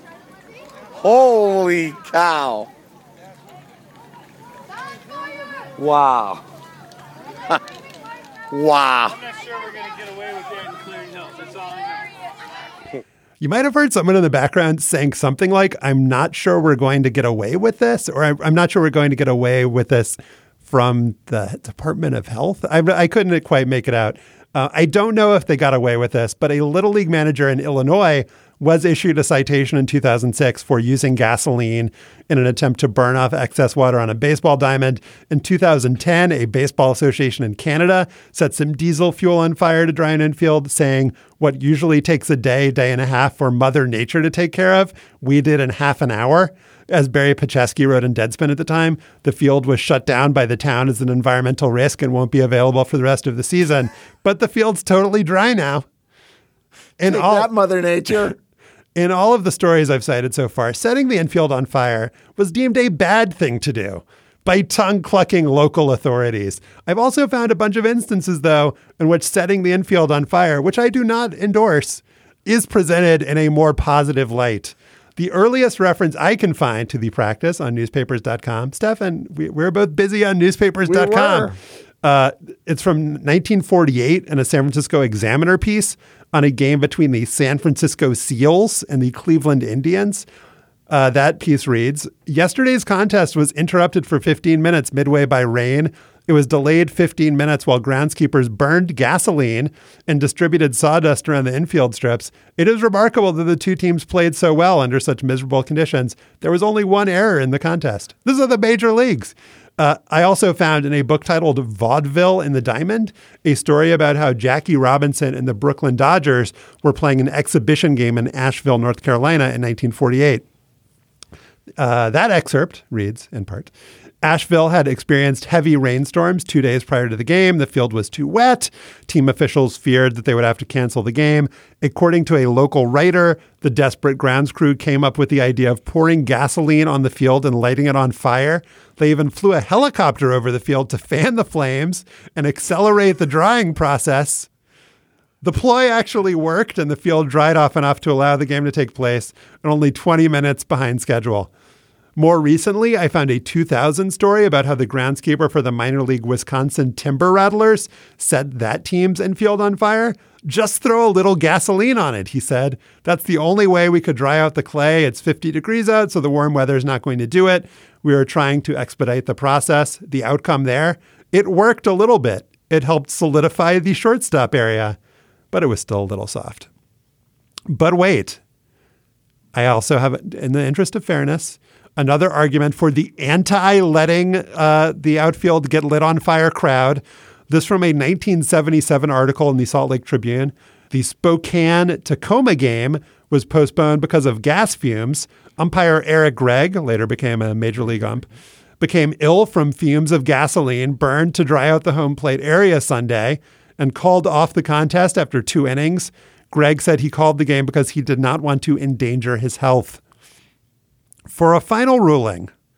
S12: Holy cow. Wow. Wow.
S13: I'm not sure we're going to get away with that in Clearing Hills. That's all I know.
S2: You might have heard someone in the background saying something like, I'm not sure we're going to get away with this, or I'm not sure we're going to get away with this from the Department of Health. I, I couldn't quite make it out. Uh, I don't know if they got away with this, but a Little League manager in Illinois was issued a citation in two thousand six for using gasoline in an attempt to burn off excess water on a baseball diamond. In two thousand ten, a baseball association in Canada set some diesel fuel on fire to dry an infield, saying what usually takes a day, day and a half for Mother Nature to take care of, we did in half an hour. As Barry Pacheski wrote in Deadspin at the time, the field was shut down by the town as an environmental risk and won't be available for the rest of the season. But the field's totally dry now.
S3: In Take all, that, Mother Nature.
S2: In all of the stories I've cited so far, setting the infield on fire was deemed a bad thing to do by tongue-clucking local authorities. I've also found a bunch of instances, though, in which setting the infield on fire, which I do not endorse, is presented in a more positive light. The earliest reference I can find to the practice on newspapers dot com, Stefan, we, we're both busy on newspapers dot com.
S3: We
S2: uh, it's from nineteen forty-eight in a San Francisco Examiner piece on a game between the San Francisco Seals and the Cleveland Indians. Uh, that piece reads, yesterday's contest was interrupted for fifteen minutes midway by rain. It was delayed fifteen minutes while groundskeepers burned gasoline and distributed sawdust around the infield strips. It is remarkable that the two teams played so well under such miserable conditions. There was only one error in the contest. These are the major leagues. Uh, I also found in a book titled Vaudeville in the Diamond, a story about how Jackie Robinson and the Brooklyn Dodgers were playing an exhibition game in Asheville, North Carolina in nineteen forty-eight. Uh, that excerpt reads, in part, Asheville had experienced heavy rainstorms two days prior to the game. The field was too wet. Team officials feared that they would have to cancel the game. According to a local writer, the desperate grounds crew came up with the idea of pouring gasoline on the field and lighting it on fire. They even flew a helicopter over the field to fan the flames and accelerate the drying process. The ploy actually worked, and the field dried off enough to allow the game to take place, and only twenty minutes behind schedule. More recently, I found a two thousand story about how the groundskeeper for the minor league Wisconsin Timber Rattlers set that team's infield on fire. Just throw a little gasoline on it, he said. That's the only way we could dry out the clay. It's fifty degrees out, so the warm weather is not going to do it. We were trying to expedite the process. The outcome there, it worked a little bit. It helped solidify the shortstop area, but it was still a little soft. But wait, I also have, in the interest of fairness, another argument for the anti-letting uh, the outfield get lit on fire crowd. This from a nineteen seventy-seven article in the Salt Lake Tribune. The Spokane-Tacoma game was postponed because of gas fumes. Umpire Eric Gregg, later became a major league ump, became ill from fumes of gasoline burned to dry out the home plate area Sunday and called off the contest after two innings. Gregg said he called the game because he did not want to endanger his health. For a final ruling,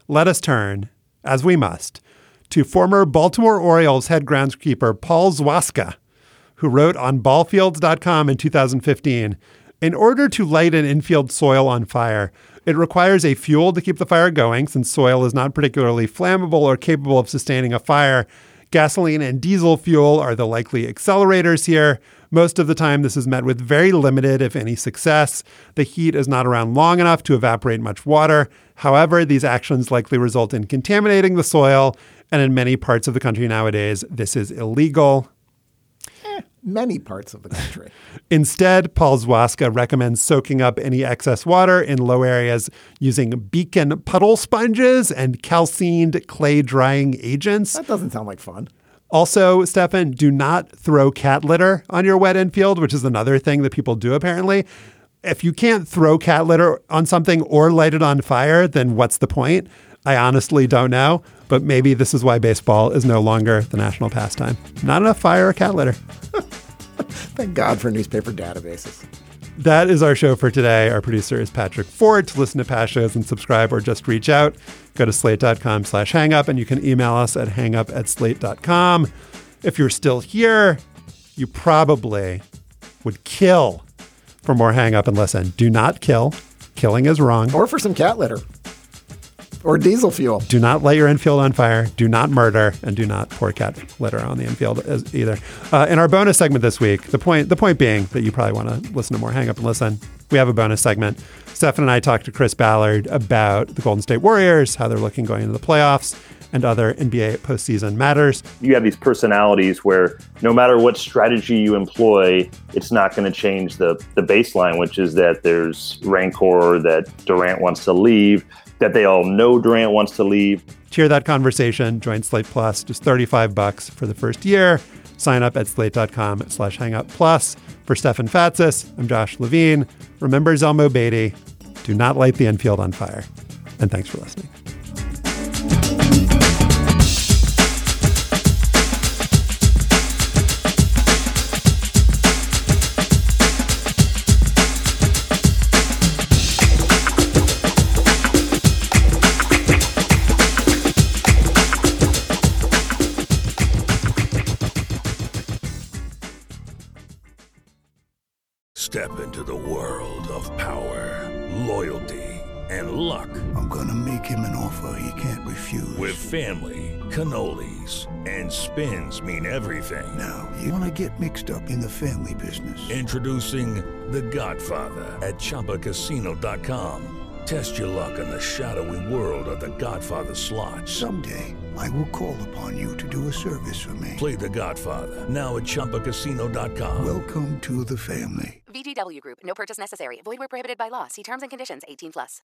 S2: let us turn, as we must, to former Baltimore Orioles head groundskeeper Paul Zwaska, who wrote on ball fields dot com in two thousand fifteen, in order to light an infield soil on fire, it requires a fuel to keep the fire going, since soil is not particularly flammable or capable of sustaining a fire. Gasoline and diesel fuel are the likely accelerators here. Most of the time, this is met with very limited, if any, success. The heat is not around long enough to evaporate much water. However, these actions likely result in contaminating the soil, and in many parts of the country nowadays, this is illegal.
S3: Many parts of the country.
S2: Instead, Paul Zwaska recommends soaking up any excess water in low areas using Beacon puddle sponges and calcined clay drying agents.
S3: That doesn't sound like fun.
S2: Also, Stefan, do not throw cat litter on your wet infield, which is another thing that people do apparently. If you can't throw cat litter on something or light it on fire, then what's the point? I honestly don't know, but maybe this is why baseball is no longer the national pastime. Not enough fire or cat litter.
S3: Thank God for newspaper databases.
S2: That is our show for today. Our producer is Patrick Ford. To listen to past shows and subscribe or just reach out, go to slate.com slash hangup, and you can email us at hangup at slate dot com. If you're still here, you probably would kill for more Hang Up and Listen. Do not kill. Killing is wrong.
S3: Or for some cat litter. Or diesel fuel.
S2: Do not light your infield on fire. Do not murder, and do not pour cat litter on the infield as either. Uh, in our bonus segment this week, the point the point being that you probably want to listen to more Hang Up and Listen. We have a bonus segment. Stefan and I talked to Chris Ballard about the Golden State Warriors, how they're looking going into the playoffs, and other N B A postseason matters.
S9: You have these personalities where no matter what strategy you employ, it's not going to change the the baseline, which is that there's rancor, that Durant wants to leave, that they all know Durant wants to leave.
S2: To hear that conversation, join Slate Plus, just thirty-five bucks for the first year. Sign up at slate.com slash hangup plus. For Stefan Fatsis, I'm Josh Levine. Remember Zelmo Beatty, do not light the infield on fire. And thanks for listening.
S14: Step into the world of power, loyalty, and luck.
S15: I'm gonna make him an offer he can't refuse.
S14: With family, cannolis, and spins mean everything.
S15: Now, you wanna get mixed up in the family business.
S14: Introducing The Godfather at Chumba Casino dot com. Test your luck in the shadowy world of The Godfather slot.
S15: Someday, I will call upon you to do a service for me.
S14: Play The Godfather, now at Chumba Casino dot com.
S15: Welcome to the family.
S16: V G W Group. No purchase necessary. Void where prohibited by law. See terms and conditions. eighteen plus.